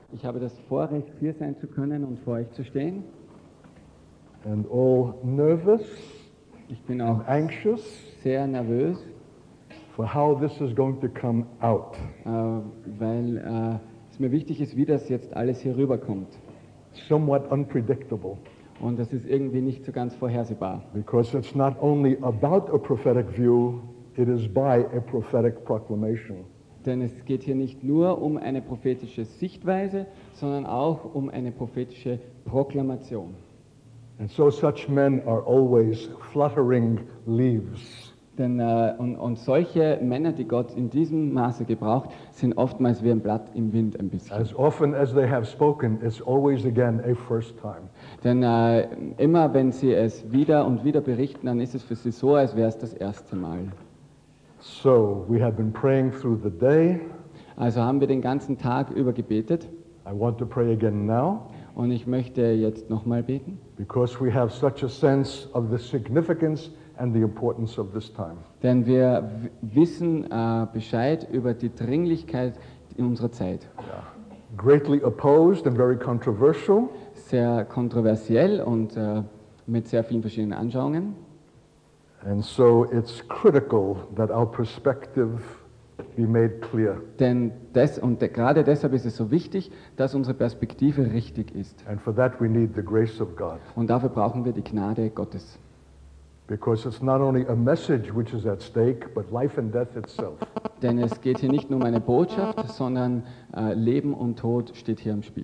Ich habe das Vorrecht, hier sein zu können und vor euch zu stehen. And all nervous Ich bin auch and anxious sehr nervös, for how this is going to come out. weil es mir wichtig ist, wie das jetzt alles hier rüberkommt. Somewhat unpredictable, Und das ist irgendwie nicht so ganz vorhersehbar. because it's not only about a prophetic view, it is by a prophetic proclamation. Denn es geht hier nicht nur um eine prophetische Sichtweise, sondern auch um eine prophetische Proklamation. And so such men are always fluttering leaves. Denn und solche Männer, die Gott in diesem Maße gebraucht, sind oftmals wie ein Blatt im Wind ein bisschen. As often as they have spoken, it's always again a first time. Denn immer wenn sie es wieder und wieder berichten, dann ist es für sie so, als wäre es das erste Mal. So we have been praying through the day. Also haben wir den ganzen Tag über gebetet I want to pray again now, und ich möchte jetzt nochmal beten, because we have such a sense of the significance and the importance of this time. denn wir wissen Bescheid über die Dringlichkeit in unserer Zeit. Greatly opposed and very controversial, Sehr kontroversiell und mit sehr vielen verschiedenen Anschauungen. and so it's critical that our perspective be made clear. Denn gerade deshalb ist es so wichtig, dass unsere Perspektive richtig ist. And for that we need the grace of God, Und dafür brauchen wir die Gnade Gottes. because it's not only a message which is at stake, but life and death itself. Denn es geht hier nicht nur um eine Botschaft, sondern Leben und Tod steht hier im Spiel.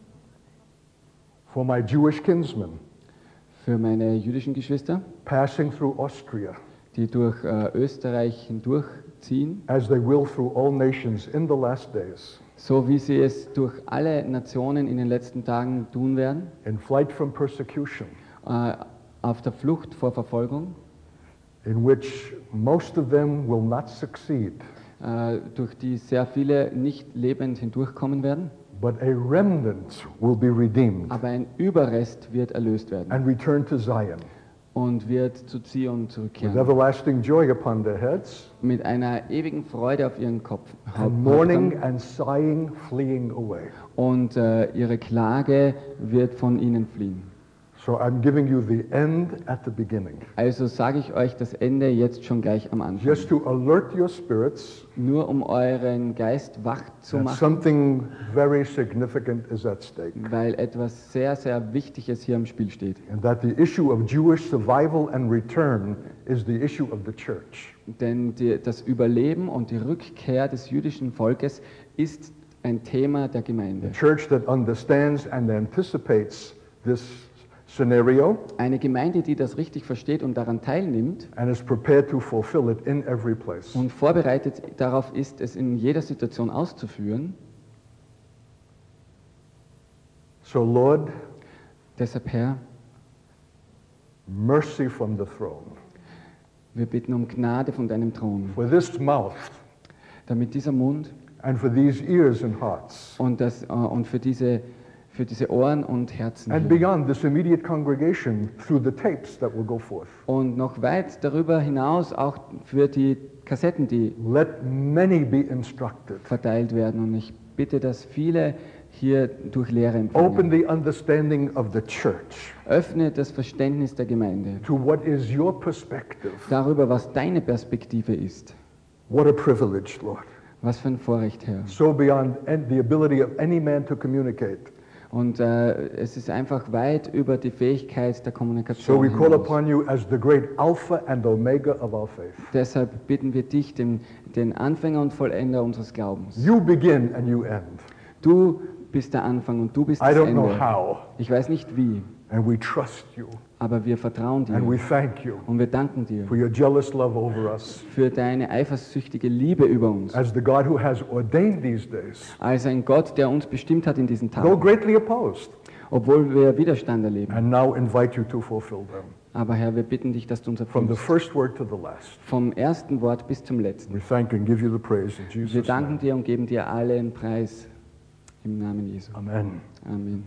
For my Jewish kinsmen Für meine jüdischen Geschwister, passing through Austria, die durch Österreich hindurchziehen, as they will through all nations in the last days, so wie sie es durch alle Nationen in den letzten Tagen tun werden, in flight from persecution, auf der Flucht vor Verfolgung, in which most of them will not succeed, durch die sehr viele nicht lebend hindurchkommen werden, but a remnant will be redeemed aber ein Überrest wird erlöst werden and return to Zion, und wird zu Zion with zurückkehren, everlasting joy upon their heads, mit einer ewigen Freude auf ihren Kopf and mourning and sighing fleeing away. und ihre Klage wird von ihnen fliehen. So I'm giving you the end at the beginning, Also sage ich euch das Ende jetzt schon gleich am Anfang, just to alert your spirits nur um euren Geist wach zu that machen, something very significant is at stake, weil etwas sehr, sehr Wichtiges hier im Spiel steht. and that the issue of Jewish survival and return is the issue of the church. Denn das Überleben und die Rückkehr des jüdischen Volkes ist ein Thema der The Gemeinde. church that understands and anticipates this scenario Eine Gemeinde, die das richtig versteht und daran teilnimmt and is prepared to fulfill it in every place. und vorbereitet darauf ist, es in jeder Situation auszuführen. So Lord, Deshalb, Herr, mercy from the throne wir bitten um Gnade von deinem Thron, for this mouth damit dieser Mund and for these ears and hearts und für diese Ohren und Herzen and hier. beyond this immediate congregation through the tapes that will go forth. Und noch weit darüber hinaus auch für die Kassetten, die Let many be instructed. verteilt werden. Und ich bitte, dass viele hier durch Lehre Open empfangen. the understanding of the church Öffne das Verständnis der Gemeinde to what is your perspective. darüber, was deine Perspektive ist. What a privilege, Lord. Was für ein Vorrecht, Herr. So beyond the ability of any man to communicate. Und es ist einfach weit über die Fähigkeit der Kommunikation So we call hinaus. upon you as the great Alpha and Omega of our faith. Deshalb bitten wir dich, den Anfänger und Vollender unseres Glaubens. You begin and you end. Du bist der Anfang und du bist I das don't know Ende. how. Ich weiß nicht wie, And we trust you. aber wir vertrauen And we dir thank you und wir danken dir for your jealous love over us. für deine eifersüchtige Liebe über uns. As the God who has ordained these days, Als ein Gott, der uns bestimmt hat in diesen though Tagen, greatly opposed, obwohl wir Widerstand erleben. and now invite you to fulfill them. Aber Herr, wir bitten dich, dass du uns From the erfüllst. first word to the last. Vom ersten Wort bis zum letzten. We thank you and give you the praise in Wir Jesus' danken name. dir und geben dir allen Preis im Namen Jesu. Amen. Amen.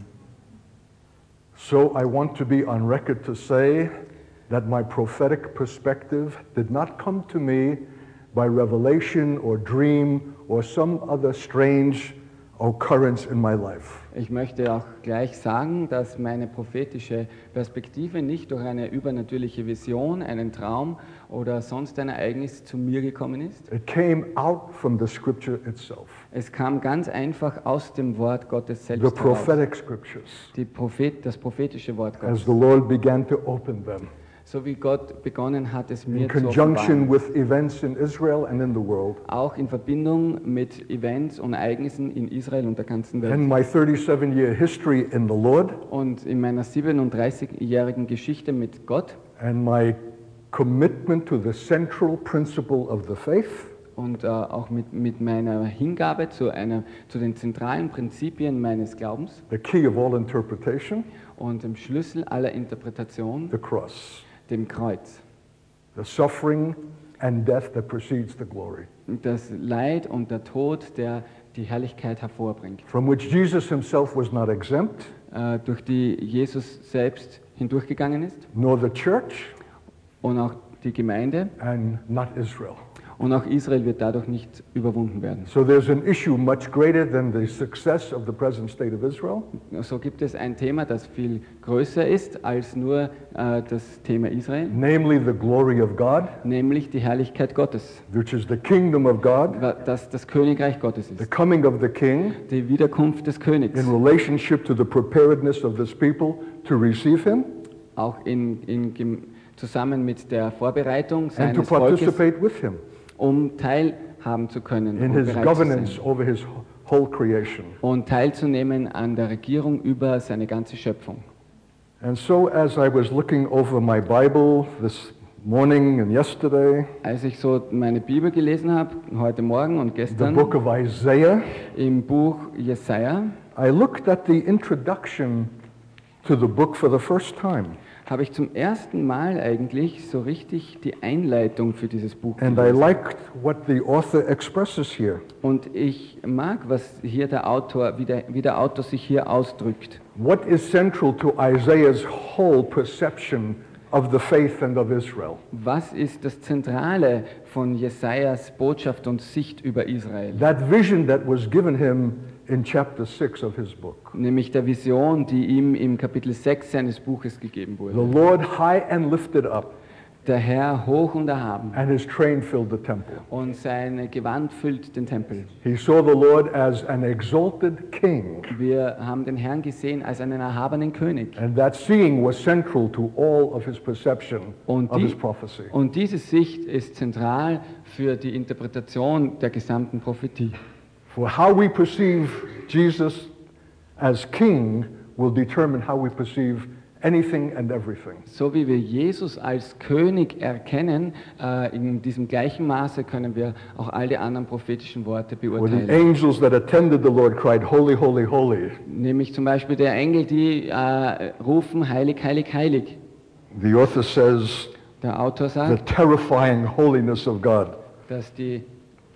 So I want to be on record to say that my prophetic perspective did not come to me by revelation or dream or some other strange occurrence in my life. Ich möchte auch gleich sagen, dass meine prophetische Perspektive nicht durch eine übernatürliche Vision, einen Traum oder sonst ein Ereignis zu mir gekommen ist. It came out from the scripture itself, Es kam ganz einfach aus dem Wort Gottes the selbst heraus. prophetic scriptures, Das prophetische Wort as Gottes. the Lord began to open them So wie Gott begonnen hat, es in mir zu conjunction offenbaren. with events in Israel and in the world. Auch in Verbindung mit Events und Ereignissen in Israel und der ganzen Welt. In my 37-year history in the Lord Und in meiner 37-jährigen Geschichte mit Gott and my commitment to the central principle of the faith, und auch mit meiner Hingabe zu den zentralen Prinzipien meines Glaubens the key of all interpretation, und dem Schlüssel aller Interpretation, the cross, dem Kreuz. the suffering and death that precedes the glory, Das Leid und der Tod, der die Herrlichkeit hervorbringt, from which Jesus himself was not exempt, durch die Jesus selbst hindurchgegangen ist nor the church, und auch die Gemeinde and not Israel. und auch Israel wird dadurch nicht überwunden werden. So there's an issue much greater than the success of the present state of Israel, So gibt es ein Thema, das viel größer ist als nur das Thema Israel, namely the glory of God, nämlich die Herrlichkeit Gottes, which is the kingdom of God, das Königreich Gottes the ist, coming of the king die Wiederkunft des Königs, in relationship to the preparedness of this people to receive him auch zusammen mit der Vorbereitung and to seines Volkes, participate with him um teilhaben zu können in und his bereit zu governance sein over his whole creation. und teilzunehmen an der Regierung über seine ganze Schöpfung. And so as I was looking over my Bible this morning and yesterday, Als ich so meine Bibel gelesen habe, heute Morgen und the gestern, book of Isaiah, im Buch Jesaja, I looked at the introduction to the book for the first time. habe ich zum ersten Mal eigentlich so richtig die Einleitung für dieses Buch And I gelesen. liked what the author expresses here. Und ich mag, was hier wie der Autor sich hier ausdrückt. What is central to Isaiah's whole perception of the faith and of Israel? Was ist das Zentrale von Jesajas Botschaft und Sicht über Israel? That vision that was given him in chapter 6 of his book. Nämlich der Vision, die ihm im Kapitel 6 seines Buches gegeben The wurde. Lord high and lifted up, Der Herr hoch und erhaben and his train filled the temple. und sein Gewand füllt den Tempel. He saw the Lord as an exalted king, Wir haben den Herrn gesehen als einen erhabenen König. and that seeing was central to all of his perception Und, of his prophecy. und diese Sicht ist zentral für die Interpretation der gesamten Prophetie. For how we perceive Jesus as king will determine how we perceive anything and everything. So wie wir Jesus als König erkennen, in diesem gleichen Maße können wir auch all die anderen prophetischen Worte Where the beurteilen. angels that attended the Lord cried, Holy, holy, holy. Nämlich zum Beispiel der Engel, die rufen, heilig, heilig, heilig. The author says, Der Autor the sagt, terrifying holiness of God. dass die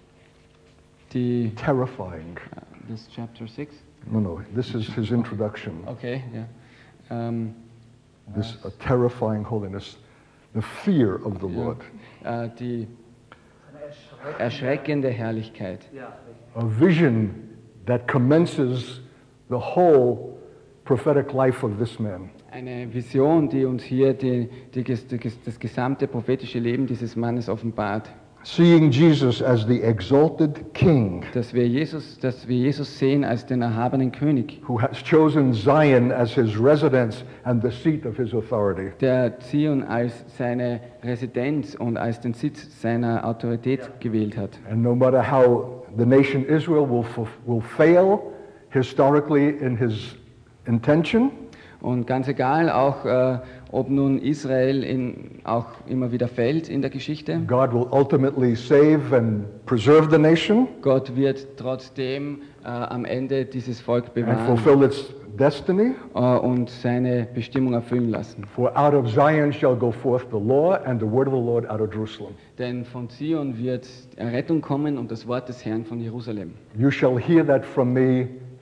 Terrifying. das Chapter 6? No, this is his introduction. Okay, ja. This terrifying holiness, the fear of the Lord. Die erschreckende Herrlichkeit. A vision that commences the whole prophetic life of this man. Eine Vision, die uns hier das gesamte prophetische Leben dieses Mannes offenbart. Seeing Jesus as the exalted king Dass wir Jesus sehen als den erhabenen König, who has chosen Zion as his residence and the seat of his authority. der Zion als seine Residenz und als den Sitz seiner Autorität gewählt hat. And no matter how the nation Israel will fail historically in his intention, Und ganz egal, auch ob nun Israel auch immer wieder fällt in der Geschichte, God will ultimately save and preserve the nation Gott wird trotzdem am Ende dieses Volk and bewahren fulfill its destiny. und seine Bestimmung erfüllen lassen. For out of Zion shall go forth the law and the word of the Lord out of Jerusalem. Denn von Zion wird Errettung kommen und das Wort des Herrn von Jerusalem. You shall hear that from me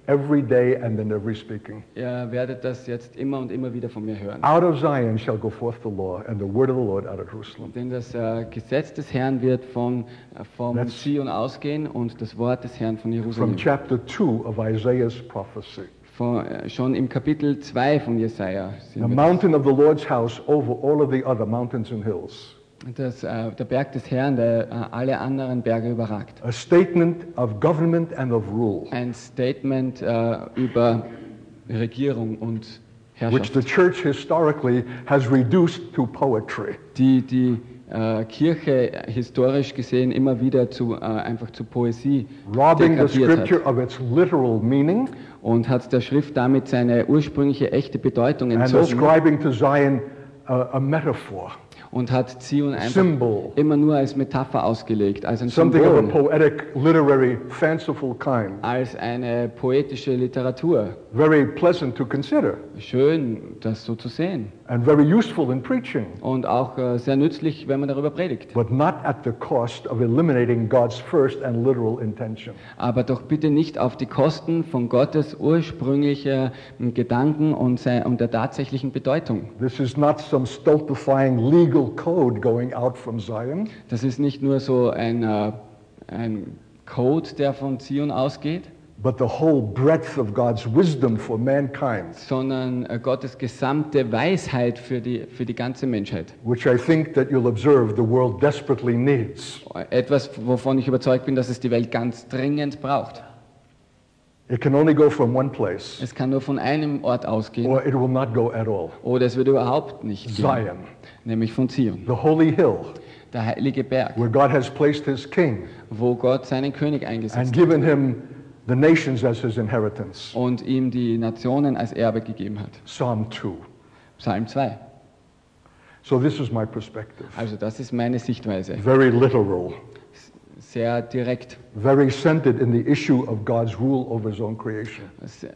every day and in every speaking. Ihr werdet das jetzt immer und immer wieder von mir hören. Out of Zion shall go forth the law, and the word of the Lord out of Jerusalem. Denn das Gesetz des Herrn wird vom That's- Zion ausgehen und das Wort des Herrn von From Jerusalem. chapter 2 of Isaiah's prophecy. Schon im Kapitel 2 von Jesaja The sind wir mountain of the Lord's house over all of the other mountains and hills. der Berg des Herrn, der alle anderen Berge überragt. A statement of government and of rule, Ein Statement über Regierung und which the Herrschaft, church historically has reduced to poetry. die Kirche historisch gesehen immer wieder einfach zu Poesie Robbing the degradiert scripture hat of its literal meaning und hat der Schrift damit seine ursprüngliche echte Bedeutung and entzogen ascribing to Zion a metaphor, und hat Zion einfach symbol, immer nur als Metapher ausgelegt, als ein something of a Symbol, poetic, literary, fanciful kind. als eine poetische Literatur. Very pleasant to consider Schön, das so zu sehen and very useful in preaching, und auch sehr nützlich, wenn man darüber predigt. but not at the cost of eliminating God's first and literal intention. Aber doch bitte nicht auf die Kosten von Gottes ursprünglicher Gedanken und der tatsächlichen Bedeutung. This is not some stultifying legal code going out from Zion. Das ist nicht nur so ein Code, der von Zion ausgeht, But the whole breadth of God's wisdom for mankind, sondern Gottes gesamte Weisheit für die ganze Menschheit. which I think that you'll observe the world desperately needs. Etwas, wovon ich überzeugt bin, dass es die Welt ganz dringend braucht. It can only go from one place, Es kann nur von einem Ort ausgehen or it will not go at all. oder es wird überhaupt nicht gehen, Zion, nämlich von Zion, the holy hill, der heilige Berg, where God has placed his king wo Gott seinen König and eingesetzt hat given him the nations as his inheritance. und ihm die Nationen als Erbe gegeben hat. Psalm 2. Psalm 2. So this is my perspective. Also das ist meine Sichtweise. Very literal, Sehr direkt, very centered in the issue of God's rule over his own creation.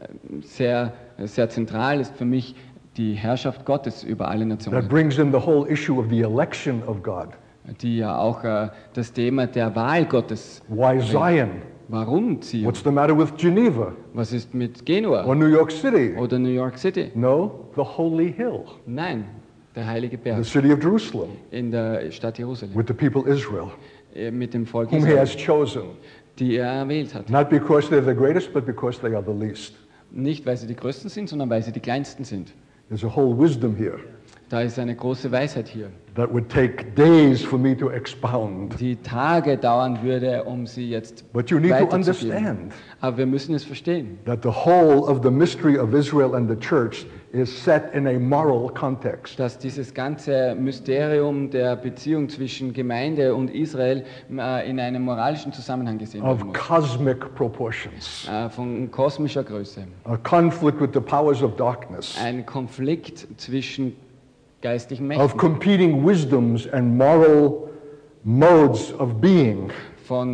sehr zentral ist für mich die Herrschaft Gottes über alle That Nationen, brings in the whole issue of the election of God. die ja auch das Thema der Wahl Gottes. Why Zion? Warum Zion? What's the matter with Geneva Was ist mit Genua or New York City? oder New York City? No, the holy hill, Nein, der heilige the Berg city of Jerusalem, in der Stadt Jerusalem with the people Israel, mit dem Volk whom he Israel, has chosen, die er erwählt hat. not because they're the greatest, but because they are the least. Nicht, weil sie die Größten sind, sondern weil sie die Kleinsten sind. There's a whole wisdom here Da ist eine große Weisheit hier, that would take days for me to expound. die Tage dauern würde, um sie jetzt But you need to weiterzugeben. understand Aber wir müssen es verstehen, that the whole of the mystery of Israel and the church is set in a moral context. dass dieses ganze Mysterium der Beziehung zwischen Gemeinde und Israel in einem moralischen Zusammenhang gesehen werden Of muss. cosmic proportions, Von kosmischer Größe. a conflict with the powers of darkness, Ein Konflikt zwischen geistlichen of Mächten, competing wisdoms and moral modes of being, von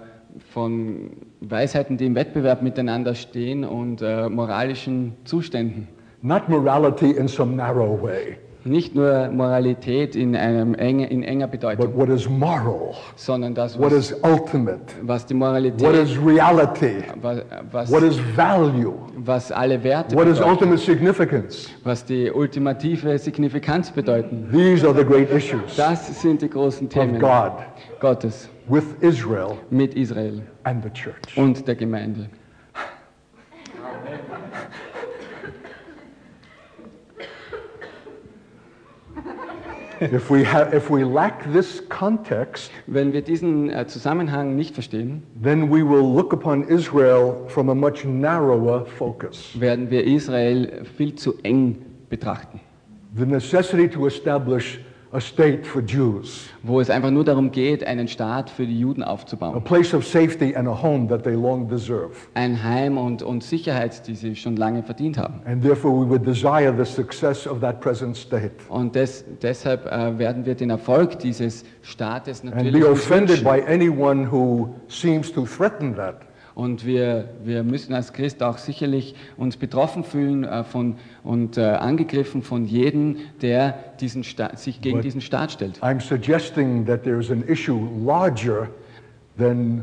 Weisheiten, die im Wettbewerb miteinander stehen und moralischen Zuständen. not morality in some narrow way, Nicht nur Moralität in enger but Bedeutung, what is moral, sondern das, what is ultimate, was die what Moralität, is reality, what is value, was alle Werte what is bedeuten, ultimate significance. was die ultimative Signifikanz bedeuten. These are the great issues Das sind die großen of Themen God Gottes with Israel mit Israel and the church. und der Gemeinde. If we lack this context, Wenn wir diesen Zusammenhang nicht verstehen, then we will look upon Israel from a much narrower focus. werden wir Israel viel zu eng betrachten, The necessity to establish a state for Jews, wo es einfach nur darum geht, einen Staat für die Juden a aufzubauen. place of safety and a home that they long deserve. Ein Heim und Sicherheit, die sie schon lange verdient haben. And therefore we would desire the success of that present state. Und deshalb werden wir den Erfolg dieses Staates And natürlich be uns offended wünschen. by anyone who seems to threaten that. Und wir müssen als Christ auch sicherlich uns betroffen fühlen und angegriffen von jedem, der sich gegen But diesen Staat stellt. I'm suggesting that there's an issue larger than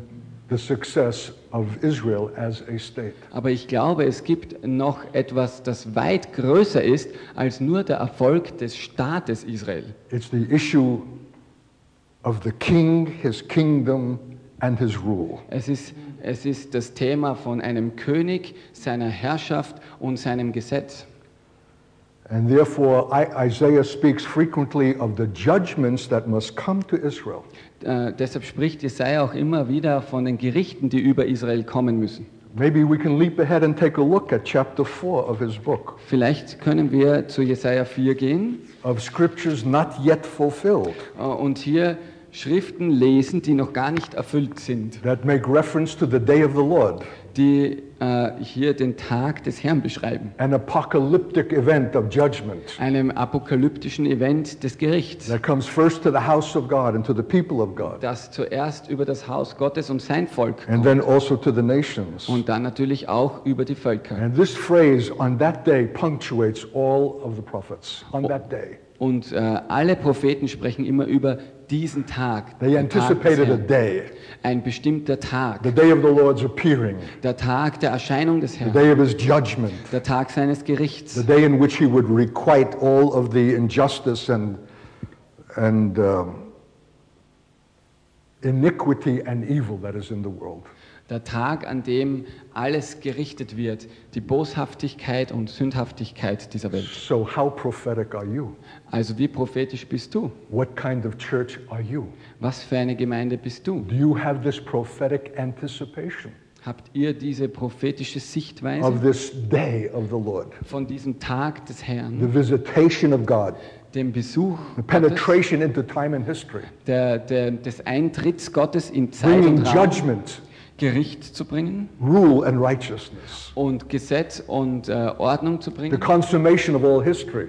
the success of Israel as a state. Aber ich glaube, es gibt noch etwas, das weit größer ist als nur der Erfolg des Staates Israel. It's the issue of the king, his kingdom, and his rule. Es ist das Thema von einem König, seiner Herrschaft und seinem Gesetz. And therefore, Isaiah speaks frequently of the judgments that must come to Israel. Deshalb spricht Jesaja auch immer wieder von den Gerichten, die über Israel kommen müssen. Maybe we can leap ahead and take a look at chapter 4 of his book, Vielleicht können wir zu Jesaja 4 gehen of scriptures not yet fulfilled, und hier Schriften lesen, die noch gar nicht erfüllt sind, that make reference to the day of the Lord, die hier den Tag des Herrn beschreiben, an apocalyptic event of judgment einem apokalyptischen Event des Gerichts, that comes first to the house of God and to the people of God, das zuerst über das Haus Gottes und sein Volk and kommt then also to the nations. und dann natürlich auch über die Völker. And this phrase, on that day, punctuates all of the prophets. On that day. Und alle Propheten sprechen immer über diesen Tag, They den Tag des anticipated a Herrn. day, Ein bestimmter Tag, the day of the Lord's appearing, der Tag der Erscheinung des the Herrn, day of his judgment, der Tag seines Gerichts, the day in which he would requite all of the injustice and iniquity and evil that is in the world. der Tag, an dem alles gerichtet wird, die Boshaftigkeit und Sündhaftigkeit dieser Welt. So how prophetic are you? Also wie prophetisch bist du? What kind of church are you? Was für eine Gemeinde bist du? Do you have this prophetic anticipation Habt ihr diese prophetische of Sichtweise this day of the Lord, von diesem Tag des the Herrn, visitation of God, dem Besuch the Gottes, penetration into time and history, des Eintritts Gottes in Zeit bringing und Raum, judgment, Gericht zu bringen rule and righteousness, und Gesetz und Ordnung zu the bringen, consummation of all history,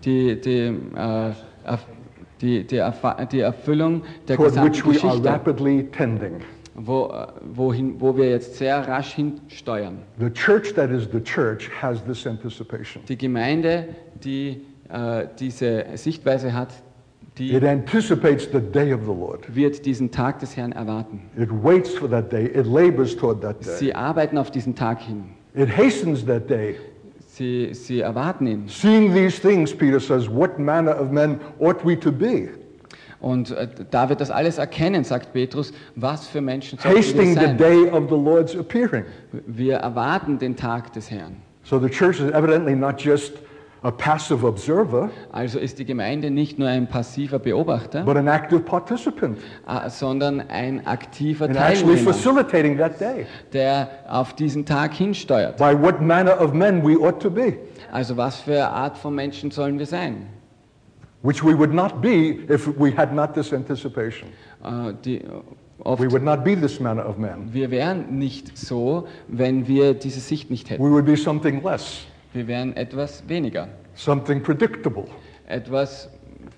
die Erfüllung der toward gesamten which we are Geschichte, rapidly tending. wo wir jetzt sehr rasch hinsteuern. The church that is the church has this anticipation. Die Gemeinde, die diese Sichtweise hat, die It anticipates the day of the Lord. wird diesen Tag des Herrn erwarten. It waits for that day. It labors toward that day. Sie arbeiten auf diesen Tag hin. It hastens that day. Sie erwarten ihn. Seeing these things, Peter says, what manner of men ought we to be? Und da wir das alles erkennen, sagt Petrus, was für Menschen sollten wir Hasting the sein? day of the Lord's appearing. Wir erwarten den Tag des Herrn. So the church is evidently not just a passive observer, Also ist die Gemeinde nicht nur ein passiver Beobachter, but an active participant sondern ein aktiver in actually Teilnehmer, facilitating that day. der auf diesen Tag hinsteuert. By what manner of men we ought to be, Also was für Art von Menschen sollen wir sein? which we would not be if we had not this anticipation. Oft, We would not be this manner of men. wir wären nicht so, wenn wir diese Sicht nicht hätten. We would be something less, Wir wären etwas weniger, something predictable, etwas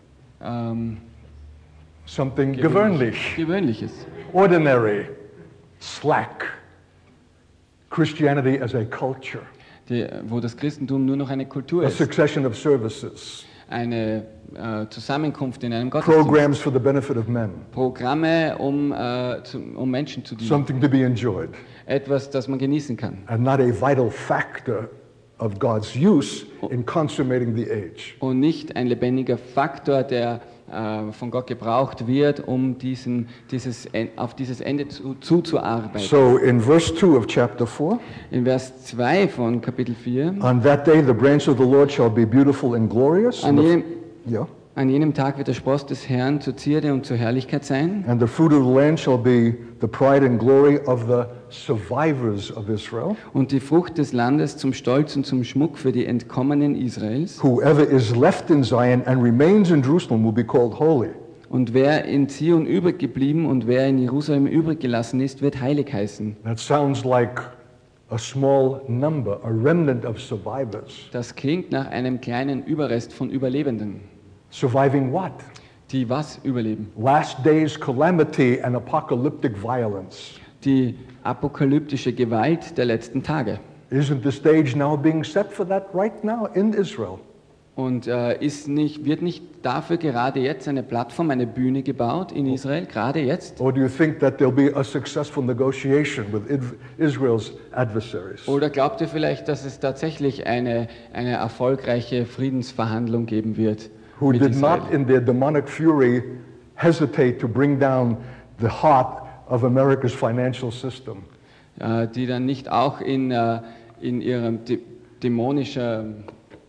something gewöhnlich, Gewöhnliches. ordinary, slack. Christianity as a culture, Wo das Christentum nur noch eine Kultur a ist, succession of services, eine Zusammenkunft in einem Gottesdienst, programs for the benefit of men, Programme, um Menschen zu dienen, something to be enjoyed, etwas, das man genießen kann and not a vital factor of God's use in consummating the age. und nicht ein lebendiger Faktor, der von Gott gebraucht wird, um auf dieses Ende zuzuarbeiten. So in verse 2 of chapter 4, In Vers 2 von Kapitel 4, on that day the branch of the Lord shall be beautiful and glorious. Yeah. An jenem Tag wird der Spross des Herrn zur Zierde und zur Herrlichkeit sein. And the fruit of the land shall be the pride and glory of the survivors of Israel. Und die Frucht des Landes zum Stolz und zum Schmuck für die Entkommenen Israels. Whoever is left in Zion and remains in Jerusalem will be called holy. Und wer in Zion übrig geblieben und wer in Jerusalem übrig gelassen ist, wird heilig heißen. That sounds like a small number, a remnant of survivors. Das klingt nach einem kleinen Überrest von Überlebenden, Surviving what? die was überleben? Last days calamity and apocalyptic violence. Die apokalyptische Gewalt der letzten Tage. Isn't the stage now being set for that right now in Israel? Und wird nicht dafür gerade jetzt eine Plattform, eine Bühne gebaut in Israel, gerade jetzt? Or do you think that there'll be a successful negotiation with Israel's adversaries? Oder glaubt ihr vielleicht, dass es tatsächlich eine erfolgreiche Friedensverhandlung geben wird? Who mit did Israel? not in their demonic fury hesitate to bring down the heart of America's financial system? Die dann nicht auch in ihren dämonischen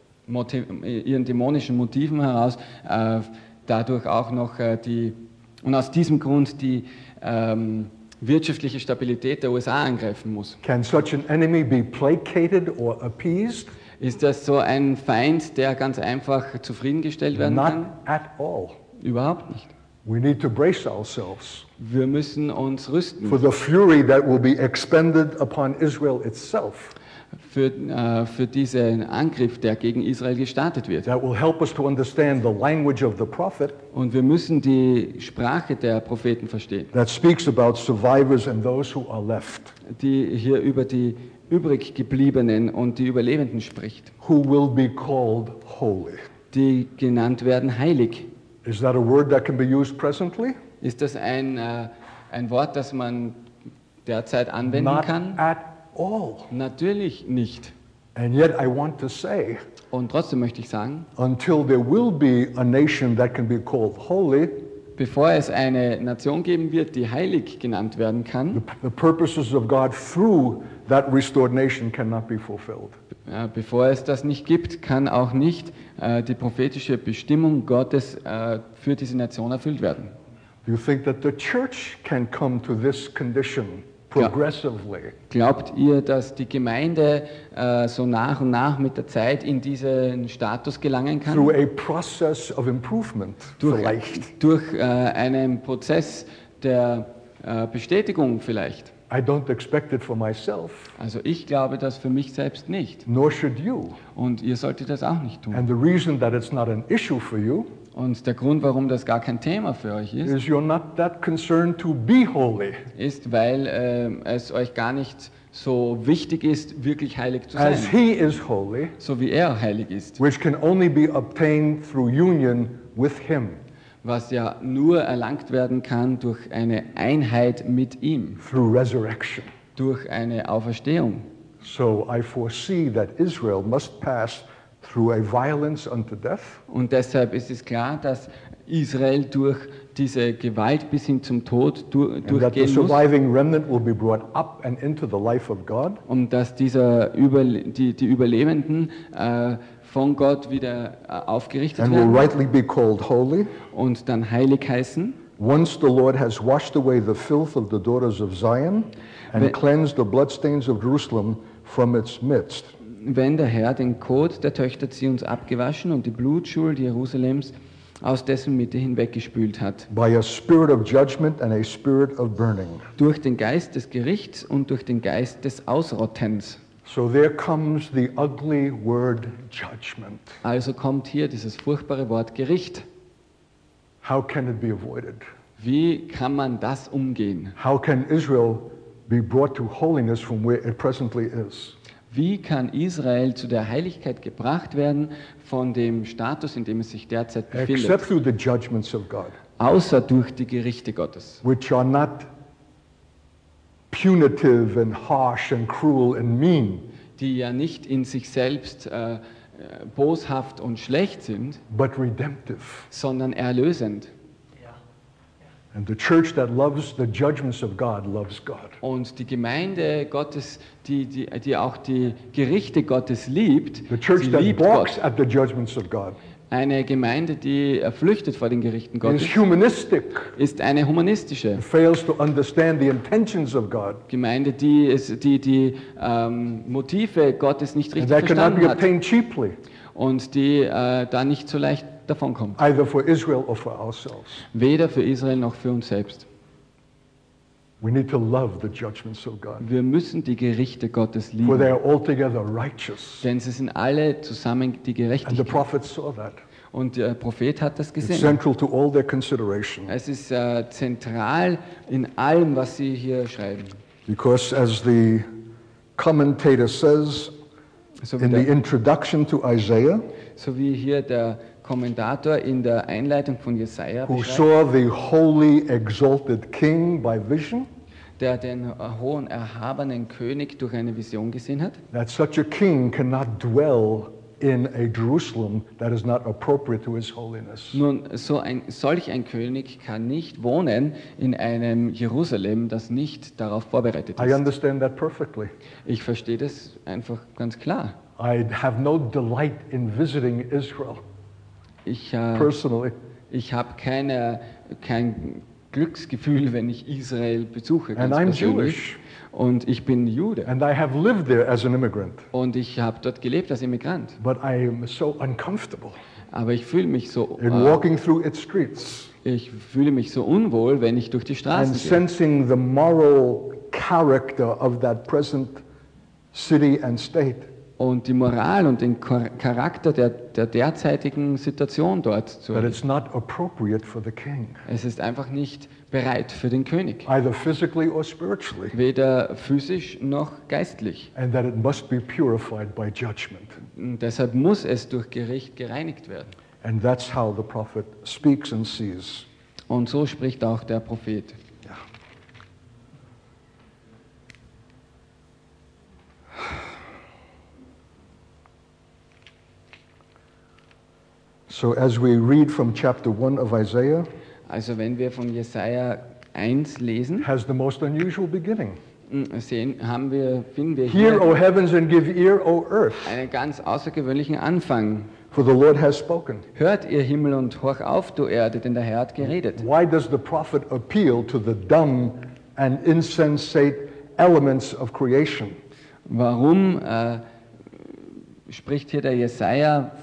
Motiven heraus dadurch auch noch und aus diesem Grund die wirtschaftliche Stabilität der USA angreifen muss. Can such an enemy be placated or appeased? Ist das so ein Feind, der ganz einfach zufriedengestellt werden Not kann? at all. Überhaupt nicht. We need to brace ourselves Wir müssen uns rüsten for the fury that will be expended upon Israel itself. für diesen Angriff, der gegen Israel gestartet wird. That will help us to understand the language of the prophet Und wir müssen die Sprache der Propheten verstehen, that speaks about survivors and those who are left, die hier über die übrig gebliebenen und die Überlebenden spricht, who will be called holy. die genannt werden heilig. Is that a word that can be used presently? Ist das ein Wort, das man derzeit anwenden Not kann? at all. Natürlich nicht. And yet I want to say, Und trotzdem möchte ich sagen, until there will be a nation that can be called holy, bevor es eine Nation geben wird, die heilig genannt werden kann, the purposes of God through that restored nation cannot be fulfilled. bevor es das nicht gibt, kann auch nicht die prophetische Bestimmung Gottes für diese Nation erfüllt werden. Do you think that the church can come to this condition progressively? Glaubt ihr, dass die Gemeinde so nach und nach mit der Zeit in diesen Status gelangen kann? Through a process of improvement, vielleicht. Durch einen Prozess der Bestätigung vielleicht. I don't expect it for myself, Also ich glaube das für mich selbst nicht. nor should you. Und ihr solltet das auch nicht tun. And the reason that it's not an issue for you Und der Grund, warum das gar kein Thema für euch ist, is you're not that concerned to be holy ist, weil es euch gar nicht so wichtig ist, wirklich heilig zu sein. as he is holy, So wie er heilig ist. which can only be obtained through union with him, Was ja nur erlangt werden kann durch eine Einheit mit ihm, through resurrection. durch eine Auferstehung. So I foresee that Israel must pass through a violence unto death, Und deshalb ist es klar, dass Israel durch diese Gewalt bis hin zum Tod and that the durchgehen muss surviving remnant will be brought up and into the life of God, und dass die Überlebenden von Gott wieder aufgerichtet and will werden rightly be called holy. und dann heilig heißen. Once the Lord has washed away the filth of the daughters of Zion and Wenn- cleansed the bloodstains of Jerusalem from its midst. Wenn der Herr den Kot der Töchter Zions abgewaschen und die Blutschuld Jerusalems aus dessen Mitte hinweggespült hat, By a spirit of judgment and a spirit of burning. durch den Geist des Gerichts und durch den Geist des Ausrottens. So there comes the ugly word judgment. Also kommt hier dieses furchtbare Wort Gericht. How can it be avoided? Wie kann man das umgehen? How can Israel be brought to holiness from where it presently is? Wie kann Israel zu der Heiligkeit gebracht werden von dem Status, in dem es sich derzeit Except befindet? through the judgments of God, Außer durch die Gerichte Gottes, which are not punitive and harsh and cruel and mean, die ja nicht in sich selbst boshaft und schlecht sind, but redemptive. sondern erlösend. And the church that loves the judgments of God loves God. Und die Gemeinde Gottes, die auch die Gerichte Gottes liebt, The church sie that liebt balks Gott. at the judgments of God Eine Gemeinde, die flüchtet vor den Gerichten Gottes, is humanistic. ist eine humanistische It fails to understand the intentions of God. Gemeinde, die Motive Gottes nicht And richtig that cannot be verstanden hat obtained cheaply, und die da nicht so leicht davonkommt. either for Israel or for ourselves. Weder für Israel noch für uns selbst. We need to love the judgments of God, Wir müssen die Gerichte Gottes for lieben, they are altogether righteous. denn sie sind alle zusammen die And the Gerechtigkeit. prophets saw that. Und der Prophet hat das It's gesehen. central to all their consideration. Es ist zentral in allem, was Sie hier schreiben. Because as the commentator says, So wie, in the der, introduction to Isaiah, so wie hier der Kommentator in der Einleitung von Jesaja who beschreibt, saw the holy, exalted king by vision, der den hohen, erhabenen König durch eine Vision gesehen hat, that such a king cannot dwell in a Jerusalem that is not appropriate to his holiness. nun, solch ein König kann nicht wohnen in einem Jerusalem, das nicht darauf vorbereitet I ist. understand that perfectly. Ich verstehe das einfach ganz klar. I have no delight in visiting Israel Ich personally. habe kein Glücksgefühl, wenn ich Israel besuche. And Ganz I'm persönlich. Jewish. Und ich bin Jude. And I have lived there as an immigrant. Und ich habe dort gelebt als Immigrant. But I am so uncomfortable Aber ich fühle mich so, in walking through its streets ich fühle mich so unwohl, wenn ich durch die and Straßen gehe. sensing the moral character of that present city and state. Und die Moral und den Charakter der derzeitigen Situation dort zu That erleben. it's not appropriate for the king, Es ist einfach nicht bereit für den König. either physically or spiritually. Weder physisch noch geistlich. And that it must be purified by judgment. Und deshalb muss es durch Gericht gereinigt werden. And that's how the prophet speaks and sees. Und so spricht auch der Prophet. Yeah. So as we read from chapter 1 of Isaiah, Also wenn wir von Jesaja 1 lesen, has the most unusual beginning. finden wir Hear, hier O heavens, and give ear, O earth, einen ganz außergewöhnlichen Anfang. for the Lord has spoken. Hört ihr Himmel und horch auf, du Erde, denn der Herr hat geredet. Why does the prophet appeal to the dumb and insensate elements of creation? Warum spricht hier der Jesaja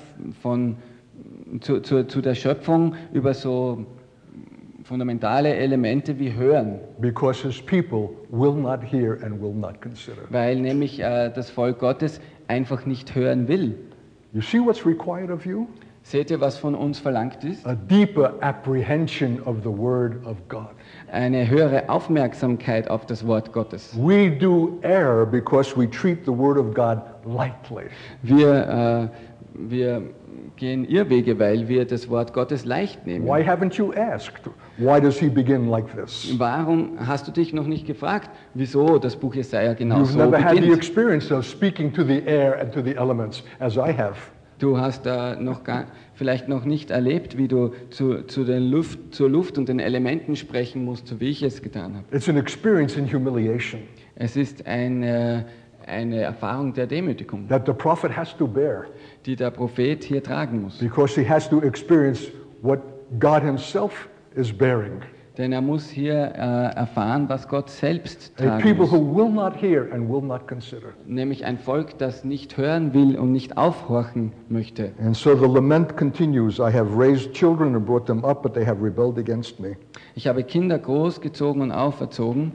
zu der Schöpfung über so fundamentale Elemente wie Hören? Because his people will not hear and will not consider. Weil nämlich das Volk Gottes einfach nicht hören will. You see what's required of you? Seht ihr, was von uns verlangt ist? A deeper apprehension of the Word of God. Eine höhere Aufmerksamkeit auf das Wort Gottes. We do err because we treat the Word of God lightly. Wir gehen Irrwege, weil wir das Wort Gottes leicht nehmen. Why haven't you asked? Why does he begin like this? Warum hast du dich noch nicht gefragt, wieso das Buch Jesaja genau You've so never had the beginnt? experience of speaking to the air and to the elements as I have. Du hast vielleicht noch nicht erlebt, wie du zur Luft und den Elementen sprechen musst, so wie ich es getan habe. It's an experience in humiliation Es ist eine Erfahrung der Demütigung, that the prophet has to bear die der Prophet hier tragen muss. because he has to experience what God himself is bearing. Denn er muss hier erfahren, was Gott selbst A tragen people muss. who will not hear and will not consider. Nämlich ein Volk, das nicht hören will und nicht aufhorchen möchte. And so the lament continues. I have raised children and brought them up, but they have rebelled against me. Ich habe Kinder großgezogen und auferzogen.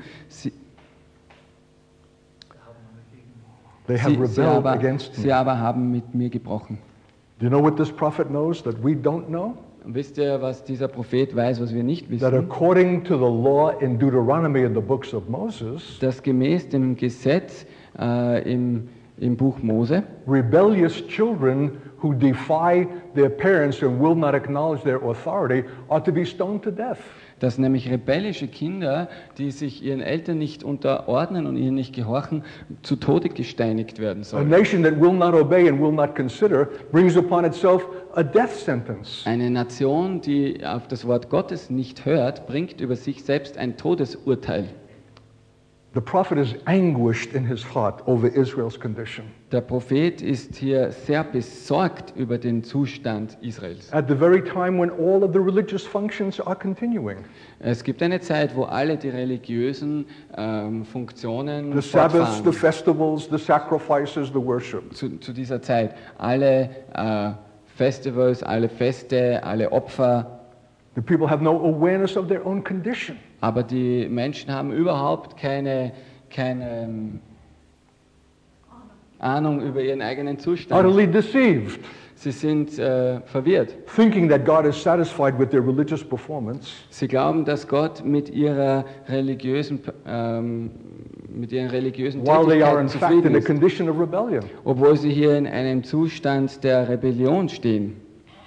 They have rebelled against Sie me. aber haben mit mir gebrochen. Do you know what this prophet knows that we don't know? Und wisst ihr, was dieser Prophet weiß, was wir nicht That wissen? according to the law in Deuteronomy in the books of Moses, Dass gemäß dem Gesetz im Buch Mose, rebellious children who defy their parents and will not acknowledge their authority are to be stoned to death. dass nämlich rebellische Kinder, die sich ihren Eltern nicht unterordnen und ihnen nicht gehorchen, zu Tode gesteinigt werden A sollen. nation that will not obey and will not consider brings upon itself a death sentence. Eine Nation, die auf das Wort Gottes nicht hört, bringt über sich selbst ein Todesurteil. The prophet is anguished in his heart over Israel's condition. Der Prophet ist hier sehr besorgt über den Zustand Israels. At the very time when all of the religious functions are continuing. Es gibt eine Zeit, wo alle die religiösen Funktionen The Sabbaths, the fortfahren. festivals, the sacrifices, the worship. Zu dieser Zeit. Alle Festivals, alle Feste, alle Opfer. The people have no awareness of their own condition. Aber die Menschen haben überhaupt keine Ahnung über ihren eigenen Zustand. Utterly deceived, Sie sind verwirrt. thinking that God is satisfied with their religious performance, Sie glauben, dass Gott mit ihrer religiösen mit ihren religiösen while they are in Tätigkeiten fact zufrieden in a ist, condition of rebellion. obwohl sie hier in einem Zustand der Rebellion stehen.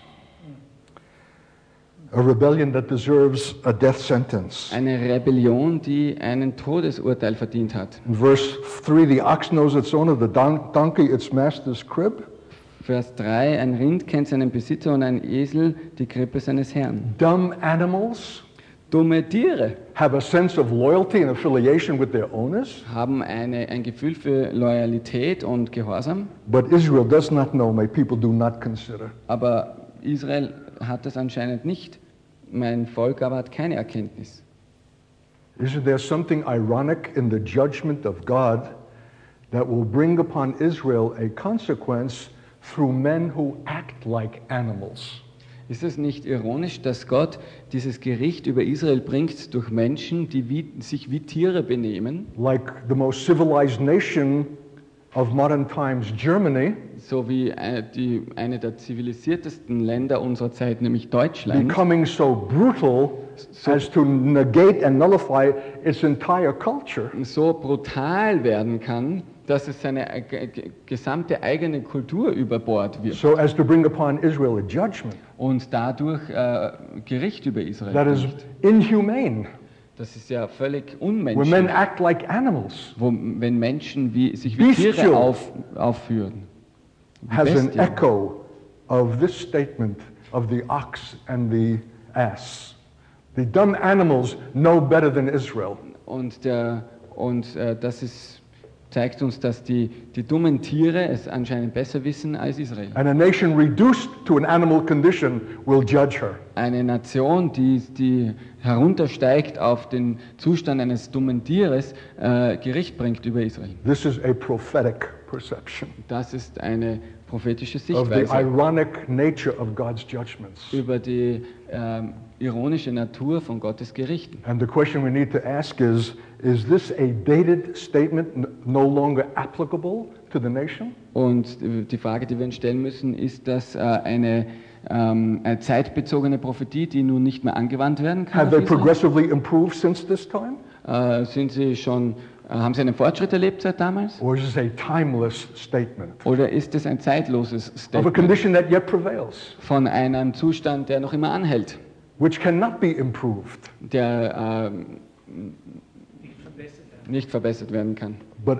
A rebellion that deserves a death sentence. Eine Rebellion, die einen Todesurteil verdient hat. In verse 3, the ox knows its owner, the donkey its master's crib. Vers 3, ein Rind kennt seinen Besitzer und ein Esel die Krippe seines Herrn. Dumb animals Dumme Tiere have a sense of loyalty and affiliation with their owners, haben ein Gefühl für Loyalität und Gehorsam, but Israel does not know, my people do not consider. aber Israel hat das anscheinend nicht. Mein Volk aber hat keine Erkenntnis. Isn't there something ironic in the judgment of God that will bring upon Israel a consequence through men who act like animals? Ist es nicht ironisch, dass Gott dieses Gericht über Israel bringt durch Menschen, die sich wie Tiere benehmen, Like the most civilized nation of modern times, Germany, so wie eine der zivilisiertesten Länder unserer Zeit, nämlich Deutschland, becoming so brutal as to negate and nullify its entire culture? so brutal werden kann, dass es seine gesamte eigene Kultur über Bord wirft So as to bring upon Israel a judgment und dadurch Gericht über Israel that is bringt. inhumane, Das ist ja völlig where men unmenschlich, act like animals, wenn Menschen sich wie Bestial. Tiere aufführen. Wie has an Bestien. echo of this statement of the ox and the ass. The dumb animals know better than Israel. Und zeigt uns, dass die dummen Tiere es anscheinend besser wissen als Israel. And a nation reduced to an animal condition will judge her. Eine Nation, die heruntersteigt auf den Zustand eines dummen Tieres, Gericht bringt über Israel. This is a prophetic perception Das ist eine prophetische of the Sichtweise ironic nature of God's judgments. über die ironische Natur von Gottes Gerichten. And the question we need to ask is this a dated statement no longer applicable to the nation? Und die Frage, die wir uns stellen müssen, ist das eine zeitbezogene Prophetie, die nun nicht mehr angewandt werden kann? Have they auf Israel? progressively improved since this time? Haben Sie einen Fortschritt erlebt seit damals? Or is this a timeless statement Oder ist es ein zeitloses of a Statement condition that yet prevails, von einem Zustand, der noch immer anhält, which cannot be improved, der nicht verbessert werden kann, but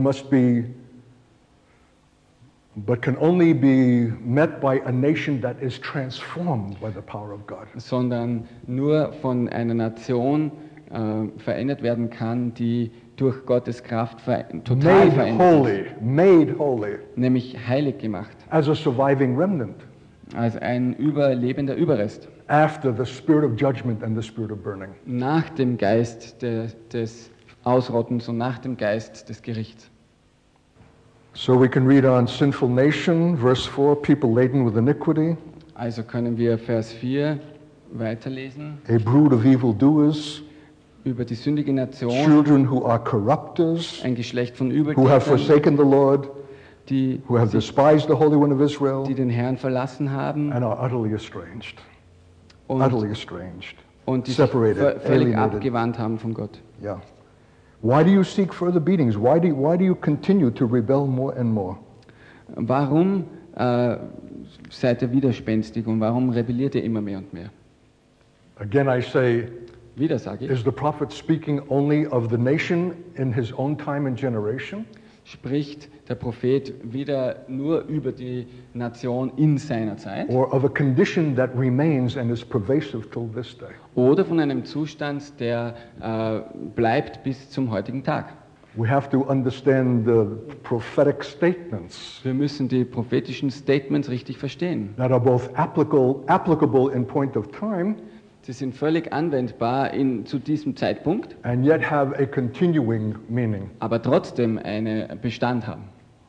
can only be met by a nation that is transformed by the power of God? sondern nur von einer Nation verändert werden kann, die durch Gottes Kraft total verändert ist, Made holy nämlich heilig gemacht, as a surviving remnant als ein überlebender Überrest, after the spirit of judgment and the spirit of burning. nach dem Geist des Ausrottens und nach dem Geist des Gerichts. So we can read on sinful nation, verse 4, people laden with iniquity, Also können wir Vers 4 weiterlesen a brood of evildoers, über die sündige Nation, children who are corrupters, ein Geschlecht von who have Übergebern, forsaken the Lord, die who have despised the Holy One of Israel, den Herrn verlassen haben and are utterly estranged. und die sich separated, völlig alienated. abgewandt haben von Gott. Yeah. Why do you seek further beatings? Why do you continue to rebel more and more? Warum seid ihr widerspenstig und warum rebelliert ihr immer mehr und mehr? Again, I say, Wieder sage ich, is the prophet speaking only of the nation in his own time and generation? spricht der Prophet wieder nur über die Nation in seiner Zeit Or of a condition that remains and is pervasive till this day? oder von einem Zustand, der bleibt bis zum heutigen Tag? We have to understand the prophetic statements Wir müssen die prophetischen Statements richtig verstehen. that are both applicable in point of time Sie sind völlig anwendbar zu diesem Zeitpunkt, and yet have a continuing meaning. aber trotzdem einen Bestand haben.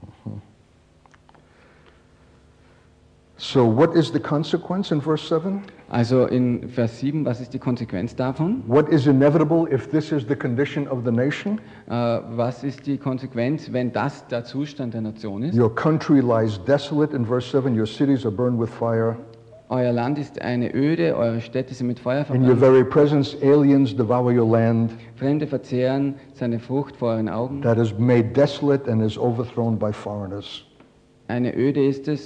So what is the consequence in verse 7? Also in Vers 7, was ist die Konsequenz davon? What is inevitable if this is the condition of the nation? Was ist die Konsequenz, wenn das der Zustand der Nation ist? Your country lies desolate in verse 7, your cities are burned with fire. Euer Land ist eine Öde, eure Städte sind mit Feuer In your verbrannt. very presence, aliens devour your land Fremde verzehren seine Frucht vor euren Augen. that is made desolate and is overthrown by foreigners. Eine Öde ist es,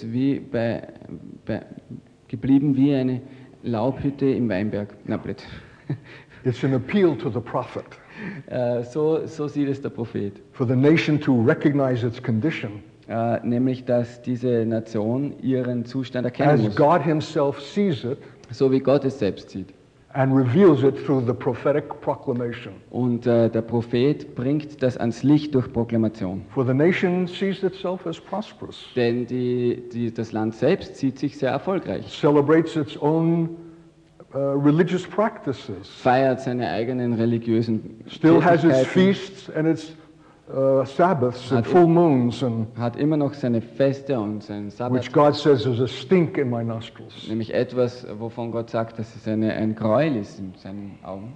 geblieben wie eine Laubhütte im Weinberg. Na, blöd. It's an appeal to the prophet So sieht es der Prophet. for the nation to recognize its condition Nämlich, dass diese Nation ihren Zustand erkennen as muss. God himself sees it So wie Gott es selbst sieht. and reveals it through the prophetic proclamation. Und der Prophet bringt das ans Licht durch Proklamation. For the nation sees itself as prosperous, Denn das Land selbst sieht sich sehr erfolgreich. celebrates its own religious practices, Feiert seine eigenen religiösen still has its Tätigkeiten, feasts and its Sabbaths and Hat- full moons, and hat immer noch seine Feste und seinen Sabbat. which God says is a stink in my nostrils. Nämlich etwas, wovon Gott sagt, dass es ein Gräuel ist in seinen Augen.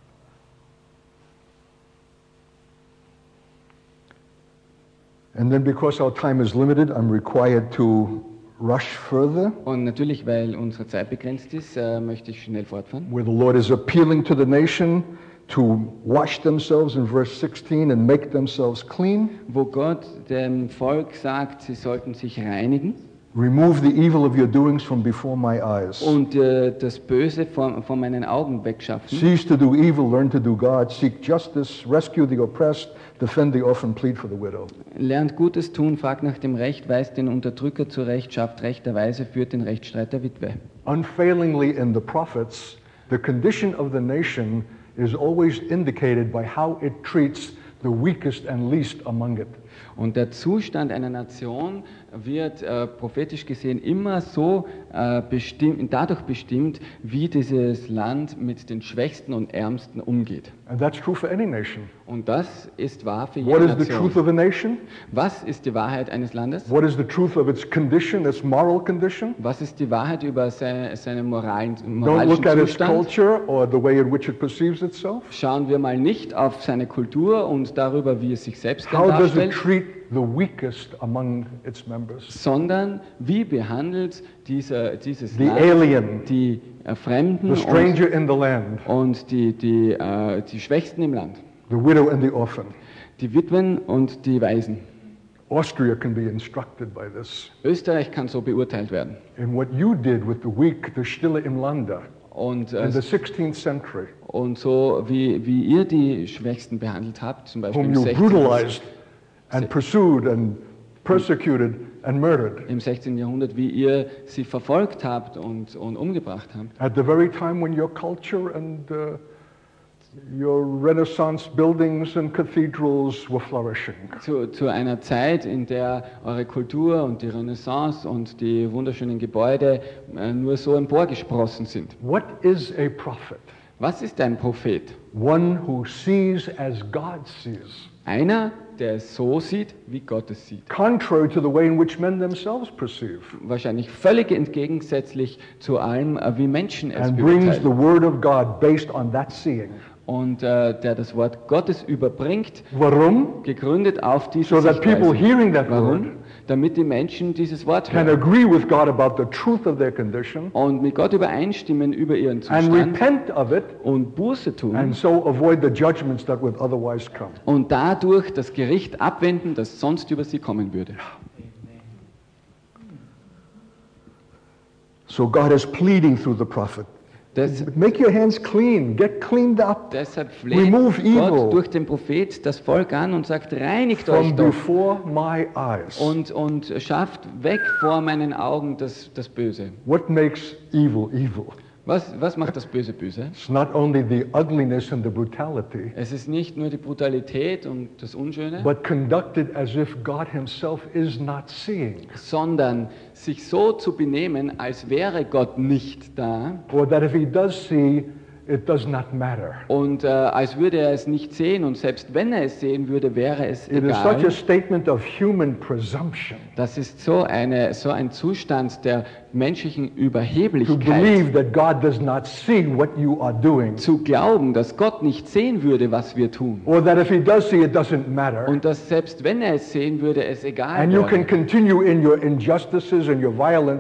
And then because our time is limited, I'm required to rush further, Und natürlich, weil unsere Zeit begrenzt ist, möchte ich schnell fortfahren. where the Lord is appealing to the nation to wash themselves in verse 16 and make themselves clean, Wo Gott dem Volk sagt, sie sollten sich reinigen remove the evil of your doings from before my eyes. und das Böse von meinen Augen wegschaffen. Cease to do evil, learn to do God, seek justice, rescue the oppressed, defend the orphan, plead for the widow. Lernt Gutes tun, fragt nach dem Recht, weist den Unterdrücker zurecht, schafft rechterweise, führt den Rechtsstreit der Witwe. Unfailingly in the prophets, the condition of the nation is always indicated by how it treats the weakest and least among it. Und der Zustand einer Nation wird prophetisch gesehen immer so dadurch bestimmt, wie dieses Land mit den Schwächsten und Ärmsten umgeht. And that's true for any nation. Und das ist wahr für What jede is the truth Nation. of a nation? Was ist die Wahrheit eines Landes? What is the truth of its condition, its moral condition? Was ist die Wahrheit über seinen Don't moralischen look at its Zustand? culture or the way in which it perceives itself. Schauen wir mal nicht auf seine Kultur und darüber, wie es sich selbst How does it darstellt, treat the weakest among its members? sondern wie behandelt dieses The Land alien, die Fremden the stranger in the land, und die Schwächsten im Land, the widow and the orphan. die Witwen und die Waisen. Austria can be instructed by this. Österreich kann so beurteilt werden. In what you did with the weak, the Stille im Lande, Und, in the 16th century, und so wie ihr die Schwächsten behandelt habt, zum Beispiel whom im you 16. brutalized and pursued and persecuted and murdered, Im 16. Jahrhundert, wie ihr sie verfolgt habt und umgebracht habt. at the very time when your culture and your Renaissance buildings and cathedrals were flourishing. Zu einer Zeit, in der eure Kultur und die Renaissance und die wunderschönen Gebäude nur so emporgesprossen sind. What is a prophet? Was ist ein Prophet? One who sees as God sees, Einer, der es so sieht, wie Gott es sieht. contrary to the way in which men themselves perceive, Wahrscheinlich völlig entgegensätzlich zu allem, wie Menschen es and brings the beurteilen. word of God based on that seeing. Und der das Wort Gottes überbringt, Warum? gegründet auf diese So that people Sichtweise. hearing that word Warum? Damit die Menschen dieses Wort can hören agree with God about the truth of their condition und mit Gott übereinstimmen über ihren and Zustand repent of it, und Buße tun and so avoid the judgments that would otherwise come. und dadurch das Gericht abwenden, das sonst über sie kommen würde. So God is pleading through the prophet. Make your hands clean, get cleaned up Deshalb fleht Remove evil. Gott durch den Prophet das Volk an und sagt, reinigt euch from doch before my eyes. und schafft weg vor meinen Augen das Böse. What makes evil evil? Was macht das Böse böse? It's not only the ugliness and the brutality, Es ist nicht nur die Brutalität und das Unschöne, but conducted as if God himself is not seeing. sondern sich so zu benehmen, als wäre Gott nicht da Or that if he does see, it does not matter. und als würde er es nicht sehen und selbst wenn er es sehen würde, wäre es It is such a egal. statement of human presumption Das ist so ein Zustand der menschlichen to Überheblichkeit, believe that God does not see what you are doing. zu glauben, dass Gott nicht sehen würde, was wir tun. Or that if he does see, it doesn't matter. Und dass selbst wenn er es sehen würde, es egal And you can wäre. continue in your injustices and your violence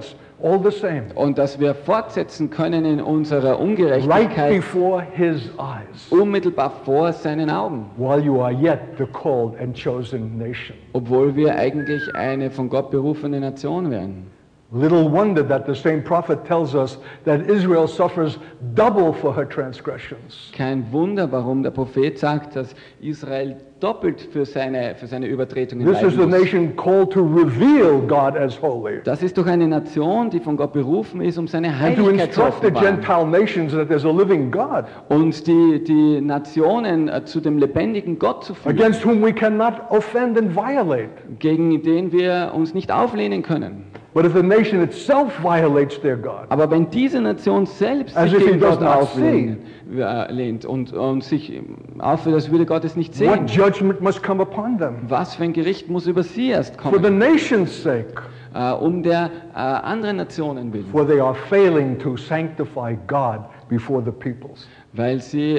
all the same, und dass wir fortsetzen können in unserer right Ungerechtigkeit before His eyes, unmittelbar vor seinen Augen, while you are yet the called and chosen nation. obwohl wir eigentlich eine von Gott berufene Nation wären. Little wonder that the same prophet tells us that Israel suffers double for her transgressions. Kein Wunder, warum der Prophet sagt, dass Israel doppelt für seine Übertretungen This is the leiden muss. nation called to reveal God as holy Das ist doch eine Nation, die von Gott berufen ist, um seine and to Heiligkeit zu instruct the offenbaren. Gentile nations that there's a living God Und die Nationen zu dem lebendigen Gott zu führen, against whom we cannot offend and violate. gegen den wir uns nicht auflehnen können. But if the nation itself violates their God, Aber wenn diese Nation selbst As sich if he gegen does Gott not auflehnt und sich aufführt, als würde Gott es nicht what sehen, judgment must come upon them? was für ein Gericht muss über sie erst For the kommen, nation's sake, um der anderen Nationen willen, for they are failing to sanctify God before the peoples. weil sie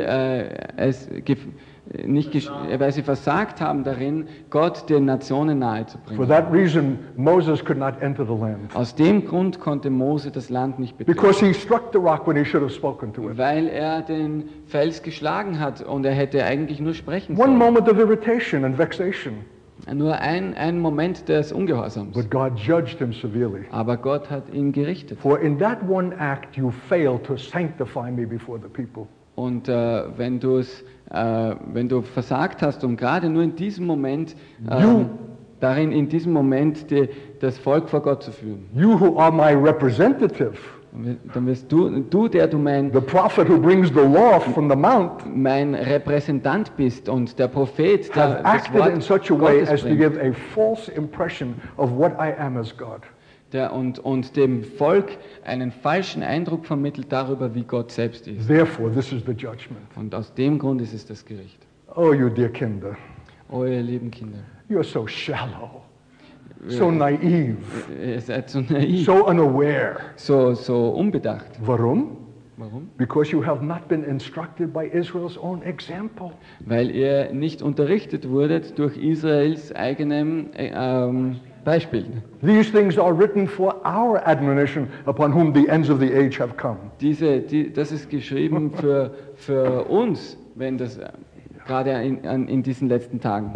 weil sie versagt haben darin, Gott den Nationen For nahezubringen. that reason, Moses could not enter the land, Aus dem Grund konnte Mose das Land nicht betreten, because he struck the rock when he should have spoken to it. weil er den Fels geschlagen hat und er hätte eigentlich nur sprechen One sollen. moment of irritation and vexation, Nur ein Moment des Ungehorsams. but God judged him severely. Aber Gott hat ihn gerichtet. For in that one act you failed to sanctify me before the people. Und wenn du versagt hast, um gerade nur in diesem Moment, in diesem Moment das Volk vor Gott zu führen, You who are my representative, dann wirst du, der du the prophet who brings the law from the mount, mein Repräsentant bist und der Prophet, have der das acted in Wort such a way Gottes as to bringt, give a false impression of what I am as God. und dem Volk einen falschen Eindruck vermittelt darüber, wie Gott selbst ist. Therefore, this is the judgment. Und aus dem Grund ist es das Gericht. Oh, you dear kinder, Oh, ihr lieben Kinder, you're so shallow, so naive, ihr seid so naiv, so unaware. so unbedacht. Warum? Warum? Because you have not been instructed by Israel's own example. Weil ihr nicht unterrichtet wurdet durch Israels eigenem Beispiel. These things are written for our admonition, upon whom the ends of the age have come. Das ist geschrieben für uns, wenn das gerade in diesen letzten Tagen.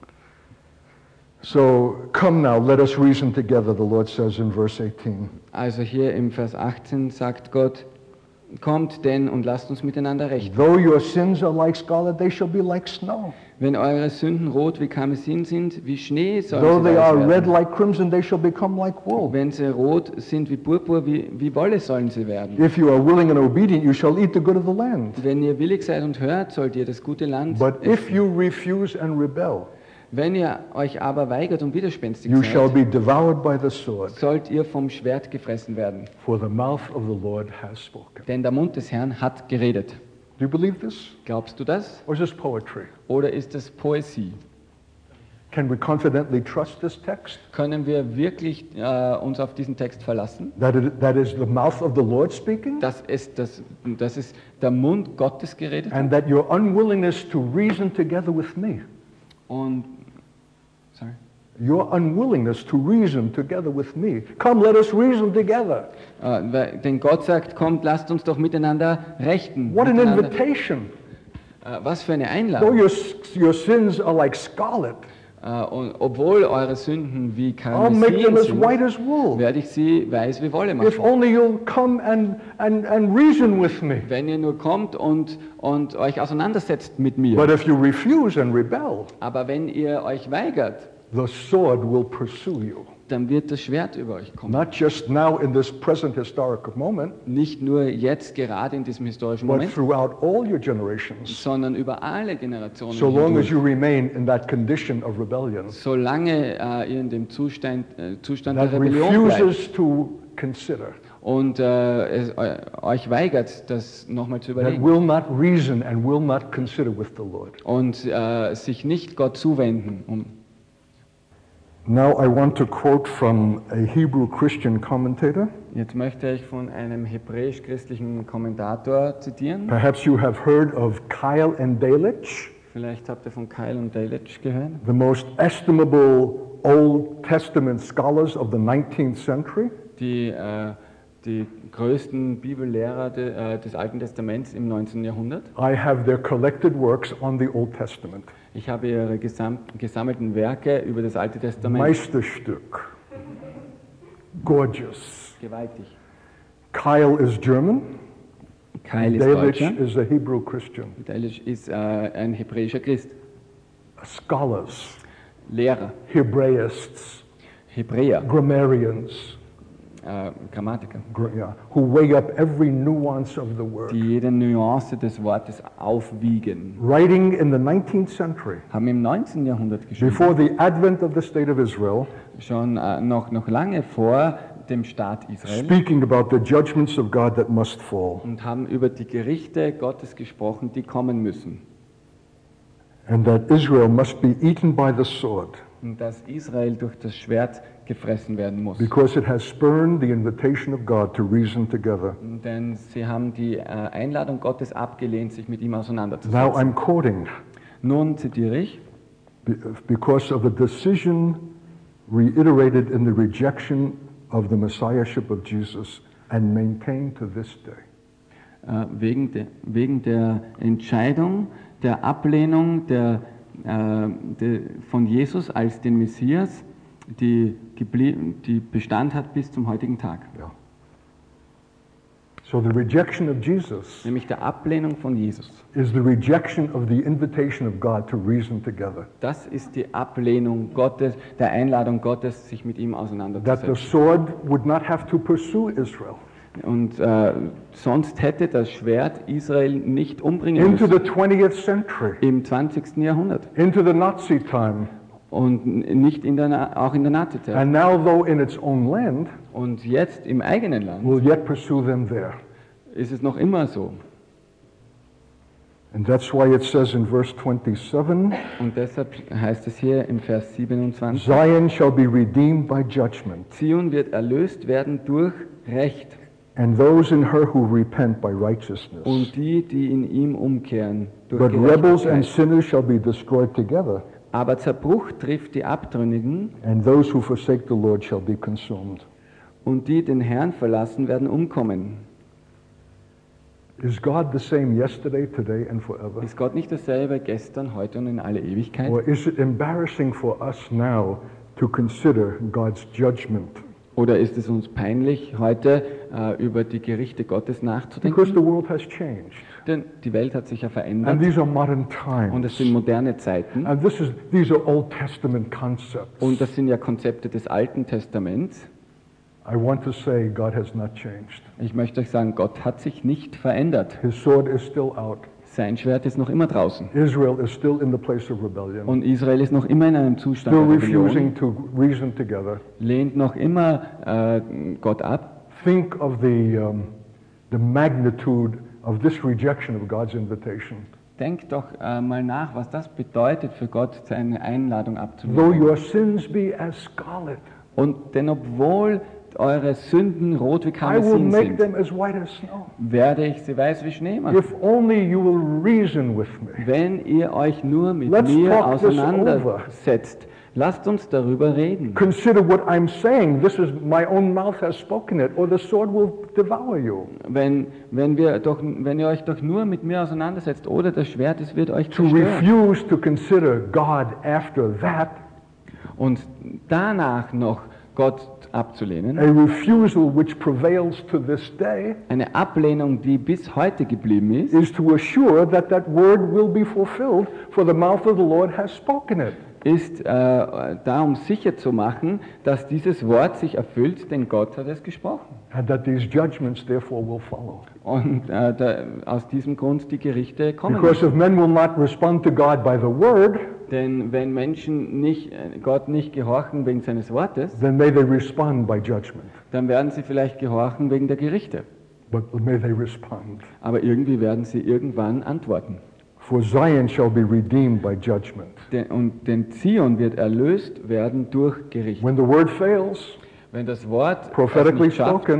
So come now, let us reason together, the Lord says in verse 18. Also hier im Vers 18 sagt Gott, kommt denn und lasst uns miteinander rechnen. Though your sins are like scarlet, they shall be like snow. Wenn eure Sünden rot wie Karmesin sind, wie Schnee sollen Though sie they weiß are red werden. like crimson, they shall become like wool. Wenn sie rot sind wie Purpur, wie Wolle sollen sie werden. If you are willing and obedient, you shall eat the good of the land. Wenn ihr willig seid und hört, sollt ihr das gute Land But if essen. you refuse and rebel, Wenn ihr euch aber weigert und widerspenstig you shall seid, be devoured by the sword. sollt ihr vom Schwert gefressen werden. For the mouth of the Lord has spoken. Denn der Mund des Herrn hat geredet. Do you believe this? Glaubst du das? Or is this poetry? Oder ist das Poesie? Can we confidently trust this text? Können wir wirklich uns auf diesen Text verlassen? That is the mouth of the Lord speaking? Das ist der Mund Gottes geredet hat? And that your unwillingness to reason together with me, Und, sorry. your unwillingness to reason together with me. Come, let us reason together. Denn Gott sagt, kommt, lasst uns doch miteinander rechten. What an Miteinander. invitation. Was für eine Though Einladung. your sins are like scarlet, Und obwohl eure Sünden wie I'll make them Karmesin as sind, white as wool. werde ich sie weiß wie Wolle If machen. only you'll come and reason with me. Wenn ihr nur kommt und euch auseinandersetzt mit mir. But if you refuse and rebel, Aber wenn ihr euch weigert, the sword will pursue you. dann wird das Schwert über euch kommen. Not just now in this present historic moment, Nicht nur jetzt gerade in diesem historischen but Moment, throughout all your generations, sondern über alle Generationen so long as hindurch. you remain in that condition of rebellion Solange ihr in dem Zustand der that Rebellion bleibt refuses to consider, und es euch weigert, das nochmal zu that überlegen will not reason and will not consider with the Lord. und sich nicht Gott zuwenden. Now I want to quote from a Hebrew Christian commentator. Jetzt möchte ich von einem hebräisch-christlichen Kommentator zitieren. Perhaps you have heard of Keil and Delitzsch, Vielleicht habt ihr von Keil und Delitzsch gehört. the most estimable Old Testament scholars of the 19th century. Die größten Bibellehrer des Alten Testaments im 19. Jahrhundert. I have their collected works on the Old Testament. Ich habe ihre gesammelten Werke über das Alte Testament. Meisterstück. Gorgeous. Gewaltig. Kyle is German. Kyle ist Delitzsch Deutscher. is a Hebrew Christian. Delitzsch ist ein hebräischer Christ. Scholars, Lehrer, Hebraists, Hebräer, grammarians, Grammatiker, who weigh up every nuance of the word. die jede Nuance des Wortes aufwiegen. Writing in the 19th century, Haben im 19. Jahrhundert geschrieben, before the advent of the state of Israel, schon noch lange vor dem Staat Israel, speaking about the judgments of God that must fall, und haben über die Gerichte Gottes gesprochen, die kommen müssen. and that Israel must be eaten by the sword, Und dass Israel durch das Schwert gefressen werden muss. because it has spurned the invitation of God to reason together. Denn sie haben die Einladung Gottes abgelehnt, sich mit ihm Now auseinanderzusetzen. I'm quoting, Nun zitiere ich, because of a decision reiterated in the rejection of the messiahship of Jesus and maintained to this day. wegen der Entscheidung der Ablehnung von Jesus als den Messias, die Bestand hat bis zum heutigen Tag. Yeah. So the rejection of Jesus Nämlich der Ablehnung von Jesus. is the rejection of the invitation of God to reason together. Das ist die Ablehnung Gottes, der Einladung Gottes, sich mit ihm That the auseinanderzusetzen. sword would not have to pursue Israel Und sonst hätte das Schwert Israel nicht umbringen into müssen. the 20th century, Im 20. Jahrhundert. into the Nazi time. Und nicht auch in der Nazizeit. And now, though in its own land, Und jetzt im eigenen Land will yet pursue them there. ist es noch immer so. And that's why it says in verse 27, Und deshalb heißt es hier im Vers 27, Zion shall be redeemed by judgment, Zion wird erlöst werden durch Recht and those in her who repent by righteousness. und die in ihm umkehren, durch But rebels and Gerechtigkeit. sinners shall be destroyed together, Aber Zerbruch trifft die Abtrünnigen and those who forsake the Lord shall be consumed. und die den Herrn verlassen werden umkommen. Is God the same yesterday, today, and forever? Ist Gott nicht dasselbe gestern, heute und in alle Ewigkeit? Or is it embarrassing for us now to consider God's judgment? Oder ist es uns peinlich, heute über die Gerichte Gottes Because nachzudenken? the world has changed. Denn die Welt hat sich ja And verändert these are modern und es times. sind moderne Zeiten And these are Old Testament concepts. und das sind ja Konzepte des Alten Testaments. I want to say God has not changed. Ich möchte euch sagen, Gott hat sich nicht verändert. His sword is still out. Sein Schwert ist noch immer draußen. Israel is still in the place of rebellion, Und Israel ist noch immer in einem Zustand still der Rebellion, refusing to reason together. lehnt noch immer Gott ab. Think of the magnitude of this rejection of God's invitation. Denkt doch mal nach, was das bedeutet für Gott, seine Einladung Though abzulehnen. your sins be as scarlet, Und denn obwohl eure Sünden rot wie I will Karmesin make sind, them as white as snow. werde ich sie weiß wie Schnee machen. If only you will reason with me. Wenn ihr euch nur mit Let's mir talk this auseinandersetzt, lasst uns darüber reden. Consider what I'm saying. This is my own mouth has spoken it, or the sword will devour you. Wenn ihr euch doch nur mit mir auseinandersetzt, oder das Schwert, es wird euch To zerstören. refuse to consider God after that, Und danach noch Gott abzulehnen, a refusal which prevails to this day, eine Ablehnung, die bis heute geblieben ist, is to assure that that word will be fulfilled, for the mouth of the Lord has spoken it. ist da, um sicher zu machen, dass dieses Wort sich erfüllt, denn Gott hat es gesprochen. And that these judgments therefore will follow. Und aus diesem Grund die Gerichte kommen. Because if men will not respond to God by the word, Denn wenn Menschen Gott nicht gehorchen wegen seines Wortes, then may they respond by judgment. dann werden sie vielleicht gehorchen wegen der Gerichte. But may they respond. Aber irgendwie werden sie irgendwann antworten. For Zion shall be redeemed by judgment. Denn Zion wird erlöst werden durch Gericht. When the word fails, Wenn das Wort es prophetically nicht schafft, spoken,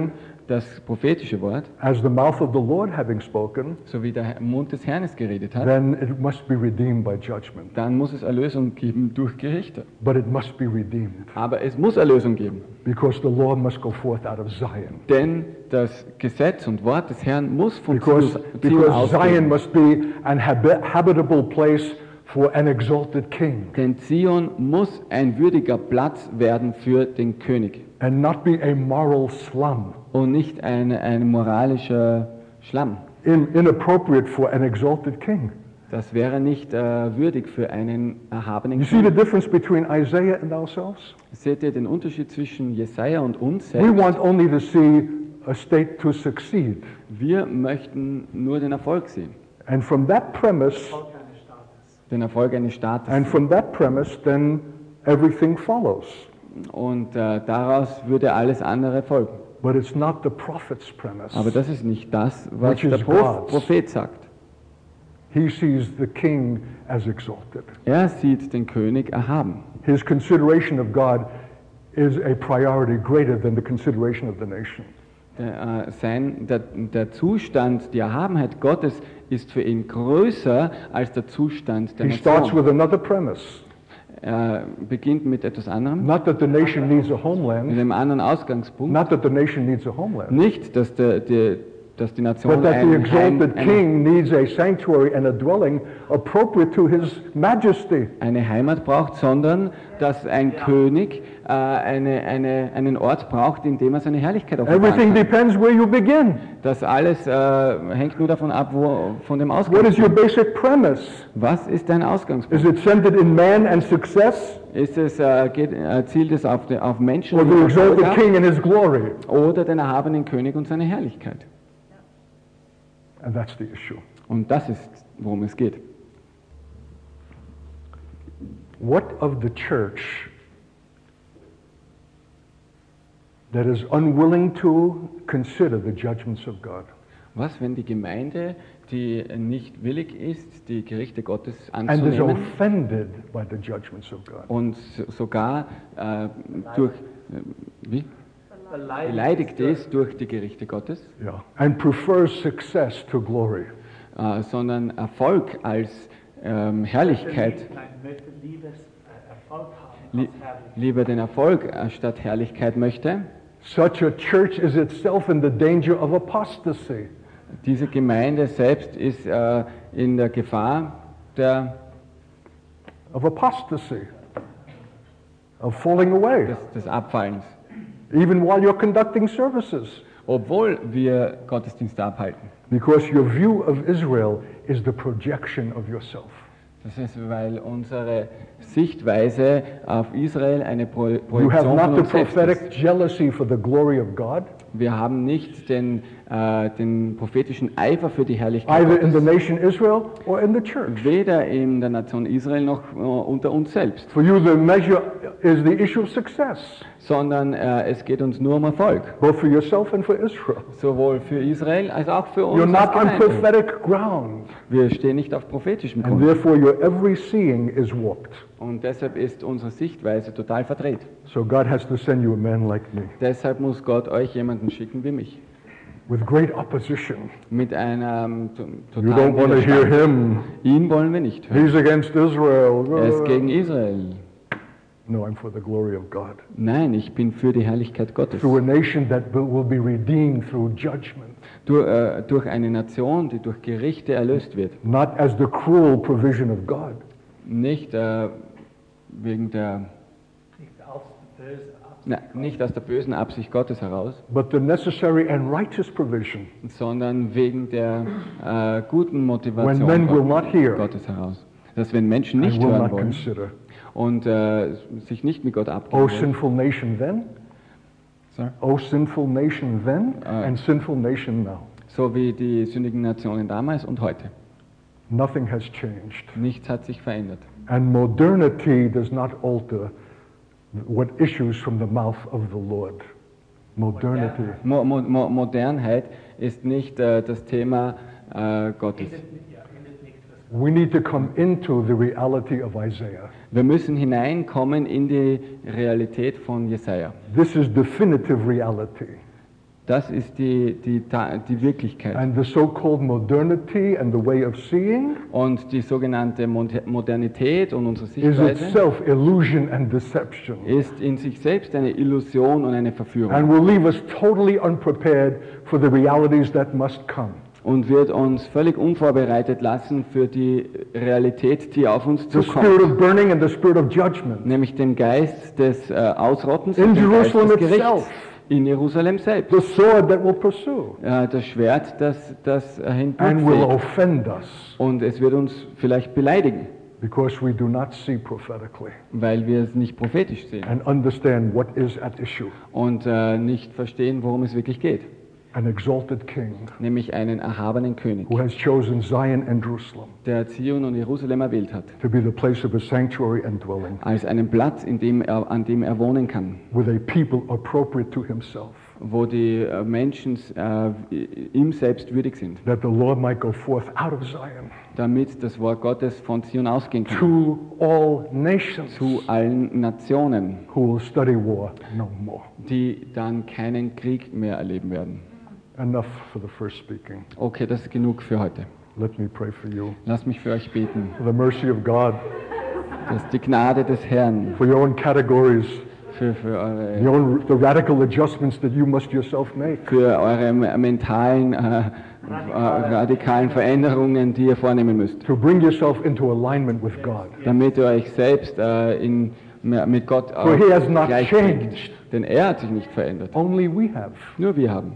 das prophetische Wort, as the mouth of the Lord having spoken, so wie der Mund des Herrn es geredet hat, then it must be redeemed by judgment. dann muss es Erlösung geben durch Gerichte. But it must be redeemed Aber es muss Erlösung geben, because the law must go forth out of Zion. denn das Gesetz und Wort des Herrn muss von Because Zion Zion ausgehen. must be an habitable place for an exalted king Denn Zion muss ein würdiger Platz werden für den König and not be a moral slum, und nicht ein moralischer Schlamm. inappropriate for an exalted king. Das wäre nicht würdig für einen erhabenen You see the König. difference between Isaiah and ourselves? Seht ihr den Unterschied zwischen Jesaja und uns We selbst? want only to see a state to succeed. Wir möchten nur den Erfolg sehen, And from that premise, den Erfolg eines Staates. and from that premise, then everything follows. Und daraus würde alles andere folgen. But it's not the prophet's premise. Aber das ist nicht das, was Which is der God's. Prophet sagt. He sees the king as exalted. Er sieht den König erhaben. His consideration of God is a priority greater than the consideration of the nation. Der Zustand, die Erhabenheit Gottes ist für ihn größer als der Zustand der He starts Nation. with another premise. Er beginnt mit etwas anderem, Not that the nation needs a mit homeland, einem anderen Ausgangspunkt. not that the nation needs a homeland, Nicht, dass die Nation but that the ein Heim, exalted king needs a sanctuary and a dwelling appropriate to his majesty. eine Heimat braucht, sondern dass ein König einen Ort braucht, in dem er seine Herrlichkeit Everything offenbaren kann. depends where you begin. Das alles hängt nur davon ab, von dem What is your Ausgangspunkt. basic premise? Was ist dein Ausgangspunkt? Is it centered in man and success, Ist es, zielt es auf Menschen or the und exalted Erfolg king and his glory? ab, oder den erhabenen König und seine Herrlichkeit? And that's the issue. Und das ist, worum es geht. What of the church that is unwilling to consider the judgments of God? Was, wenn die Gemeinde, die nicht willig ist, die Gerichte Gottes And is anzunehmen offended by the judgments of God? und sogar durch wie? Beleidigt ist durch die Gerichte Gottes, Yeah. And prefers success to glory. sondern Erfolg als Herrlichkeit, möchte Erfolg haben li als Herrlichkeit. lieber den Erfolg statt Herrlichkeit möchte. Such a church is itself in the danger of apostasy. Diese Gemeinde selbst ist in der Gefahr Of apostasy. Of falling away. des Abfallens, Even while you're conducting services. obwohl wir Gottesdienste abhalten. Because your view of Israel is the projection of yourself. Das ist, weil unsere Sichtweise auf Israel eine You have Projektion von not the uns selbst prophetic ist. jealousy for the glory of God, Wir haben nicht den prophetischen Eifer für die Herrlichkeit either in the Gottes, nation Israel or in the church. weder in der Nation Israel noch unter uns selbst, For you, the measure is the issue of success, sondern es geht uns nur um Erfolg, both for yourself and for Israel. sowohl für Israel als auch für uns You're als not on Gemeinde. prophetic ground, Wir stehen nicht auf prophetischem and Grund therefore your every seeing is warped. und deshalb ist unsere Sichtweise total verdreht. So God has to send you a man like me Deshalb muss Gott euch jemanden schicken wie mich, with great opposition. mit einem You totalen don't want to hear Widerstand. him. Ihn wollen wir nicht hören. He's against Israel. Er ist gegen Israel. No, I'm for the glory of God. Nein, ich bin für die Herrlichkeit Gottes. Through a nation that will be redeemed through judgment, Durch eine Nation, die durch Gerichte erlöst wird. not as the cruel provision of God. Nicht wegen der, Nicht aus böse Absicht. nicht aus der bösen Absicht Gottes heraus, But the necessary and righteous provision sondern wegen der guten when Motivation men will not hear Gottes heraus. Dass wenn Menschen and nicht will hören not wollen consider. und sich nicht mit Gott O abgeben wollen, sinful nation then, Sorry? O sinful nation then, and sinful nation now. so wie die sündigen Nationen damals und heute. Nothing has changed. Nichts hat sich verändert. And modernity does not alter what issues from the mouth of the Lord. Modernity. Modernheit ist nicht das Thema Gottes. Endet nicht das We need to come into the reality of Isaiah. Wir müssen hineinkommen in die Realität von Jesaja. This is definitive reality. Das ist die Wirklichkeit. And the so-called modernity and the way of seeing Und die sogenannte Modernität und unsere is Sichtweise itself illusion and deception. ist in sich selbst eine Illusion und eine Verführung. And will leave us totally unprepared for the realities that must come. Und wird uns völlig unvorbereitet lassen für die Realität, die auf uns The spirit zukommt. of burning and the spirit of judgment. Nämlich den Geist des Ausrottens In und den Geist Jerusalem des Gerichts itself. in Jerusalem selbst. The sword that will pursue Das Schwert, das and will hindurchfegt. offend us Und es wird uns vielleicht beleidigen, because we do not see prophetically weil wir es nicht prophetisch sehen and understand what is at issue. und nicht verstehen, worum es wirklich geht. An exalted king Nämlich einen erhabenen König, who has chosen Zion and Jerusalem der Zion und Jerusalem erwählt hat, to be the place of his sanctuary and dwelling, als einen Platz, an dem er wohnen kann, with a people appropriate to himself, wo die Menschen ihm selbst würdig sind, that the Lord might go forth out of Zion damit das Wort Gottes von Zion ausgehen kann, to all nations zu allen Nationen, who will study war no more. die dann keinen Krieg mehr erleben werden. Enough for the first speaking. Okay, das ist genug für heute. Let me pray for you. Lasst mich für euch beten, For the mercy of God, dass die Gnade des Herrn for your own categories, für the radical adjustments that you must yourself make. eure mentalen, radikalen Veränderungen, die ihr vornehmen müsst, To bring yourself into alignment with God. damit ihr euch selbst mit Gott For he has not gleichbringt. changed. Denn er hat sich nicht verändert. Only we have. Nur wir haben.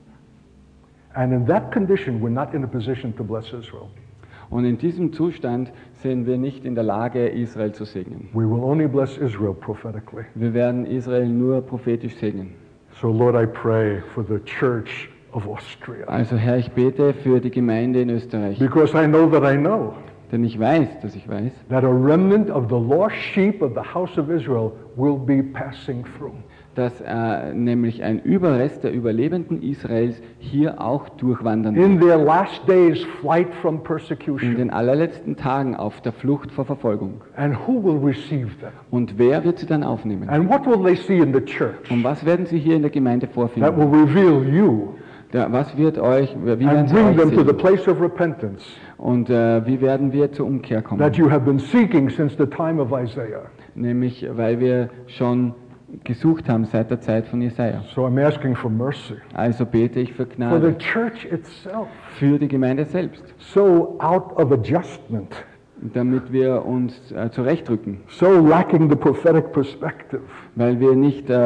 And in that condition, we're not in a position to bless Israel. Und in diesem Zustand sind wir nicht in der Lage, Israel zu segnen. We will only bless Israel prophetically. Wir werden Israel nur prophetisch segnen. So, Lord, I pray for the church of Austria. Also Herr, ich bete für die Gemeinde in Österreich. Because I know Denn ich weiß, dass ich weiß, that a remnant of the lost sheep of the house of Israel will be passing through. dass nämlich ein Überrest der Überlebenden Israels hier auch durchwandern In wird. their last days, flight from In persecution. den allerletzten Tagen auf der Flucht vor Verfolgung. And who will receive them? Und wer wird sie dann aufnehmen? And what will they see in the church Und was werden sie hier in der Gemeinde that vorfinden? will reveal you Was wird euch, wie werden and sie bring euch them to the sehen? place of repentance Und wie werden wir zur Umkehr kommen? that you have been seeking since the time of Isaiah? Nämlich, weil wir schon gesucht haben seit der Zeit von Jesaja. So I'm asking for mercy Also bete ich für for the Gnade church itself, für die Gemeinde selbst, so out of adjustment, damit wir uns zurechtrücken, so lacking the prophetic perspective, weil wir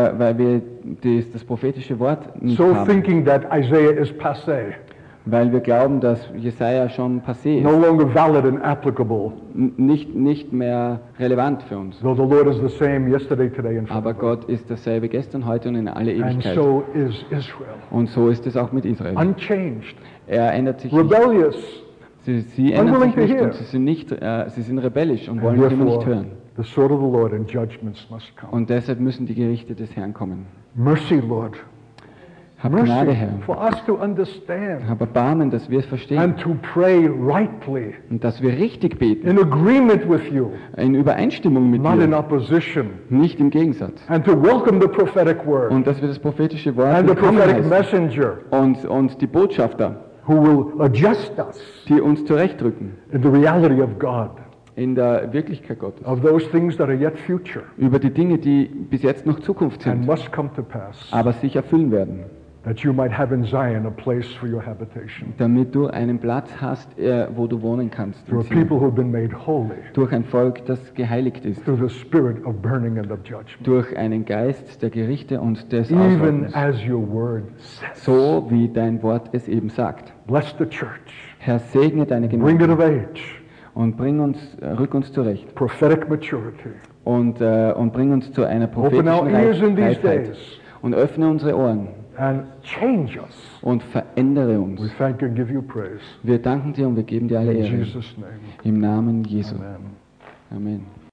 das prophetische Wort nicht so haben, thinking that Isaiah is passé, weil wir glauben, dass Jesaja schon passé no ist, longer valid and applicable, nicht mehr relevant für uns. though the Lord is the same yesterday, today, and Aber forever. Gott ist dasselbe gestern, heute und in alle And Ewigkeit. so is Israel, Und so ist es auch mit Israel. unchanged, Er ändert sich nicht. rebellious, Sie ändern unwilling sich to nicht hear. und sie sind rebellisch und and wollen immer nicht therefore hören. the sword of the Lord and judgments must come. Und deshalb müssen die Gerichte des Herrn kommen. Mercy, Lord, Hab Gnade, mercy Herr. for us to understand Hab Erbarmen, dass wir es verstehen and to pray rightly und dass wir richtig beten, in agreement with you, in Übereinstimmung mit not in dir, opposition, nicht im Gegensatz. and to welcome the prophetic word Und dass wir das prophetische Wort and the willkommen prophetic heißen messenger und die Botschafter, who will adjust us die uns zurechtrücken in the reality of God, in der Wirklichkeit Gottes, of those things that are yet future über die Dinge, die bis jetzt noch Zukunft and sind, must come to pass, aber sich erfüllen werden, that you might have in Zion a place for your habitation. damit du einen Platz hast, wo du wohnen kannst. Through a people who have been made holy Durch ein Volk, das geheiligt ist, through the spirit of burning and of judgment, durch einen Geist der Gerichte und des even Ausrottens, as your word says. so wie dein Wort es eben sagt. Bless the church, Herr, segne deine bring it Gemeinde of age, und rück uns zurecht prophetic maturity. und bring uns zu einer Open our prophetischen ears in these Reifheit days und öffne unsere Ohren and change us. und verändere We uns. thank you and give you praise. Wir danken dir und wir geben dir alle In Ehre. Jesus' name, Im Namen Jesu. amen. Amen.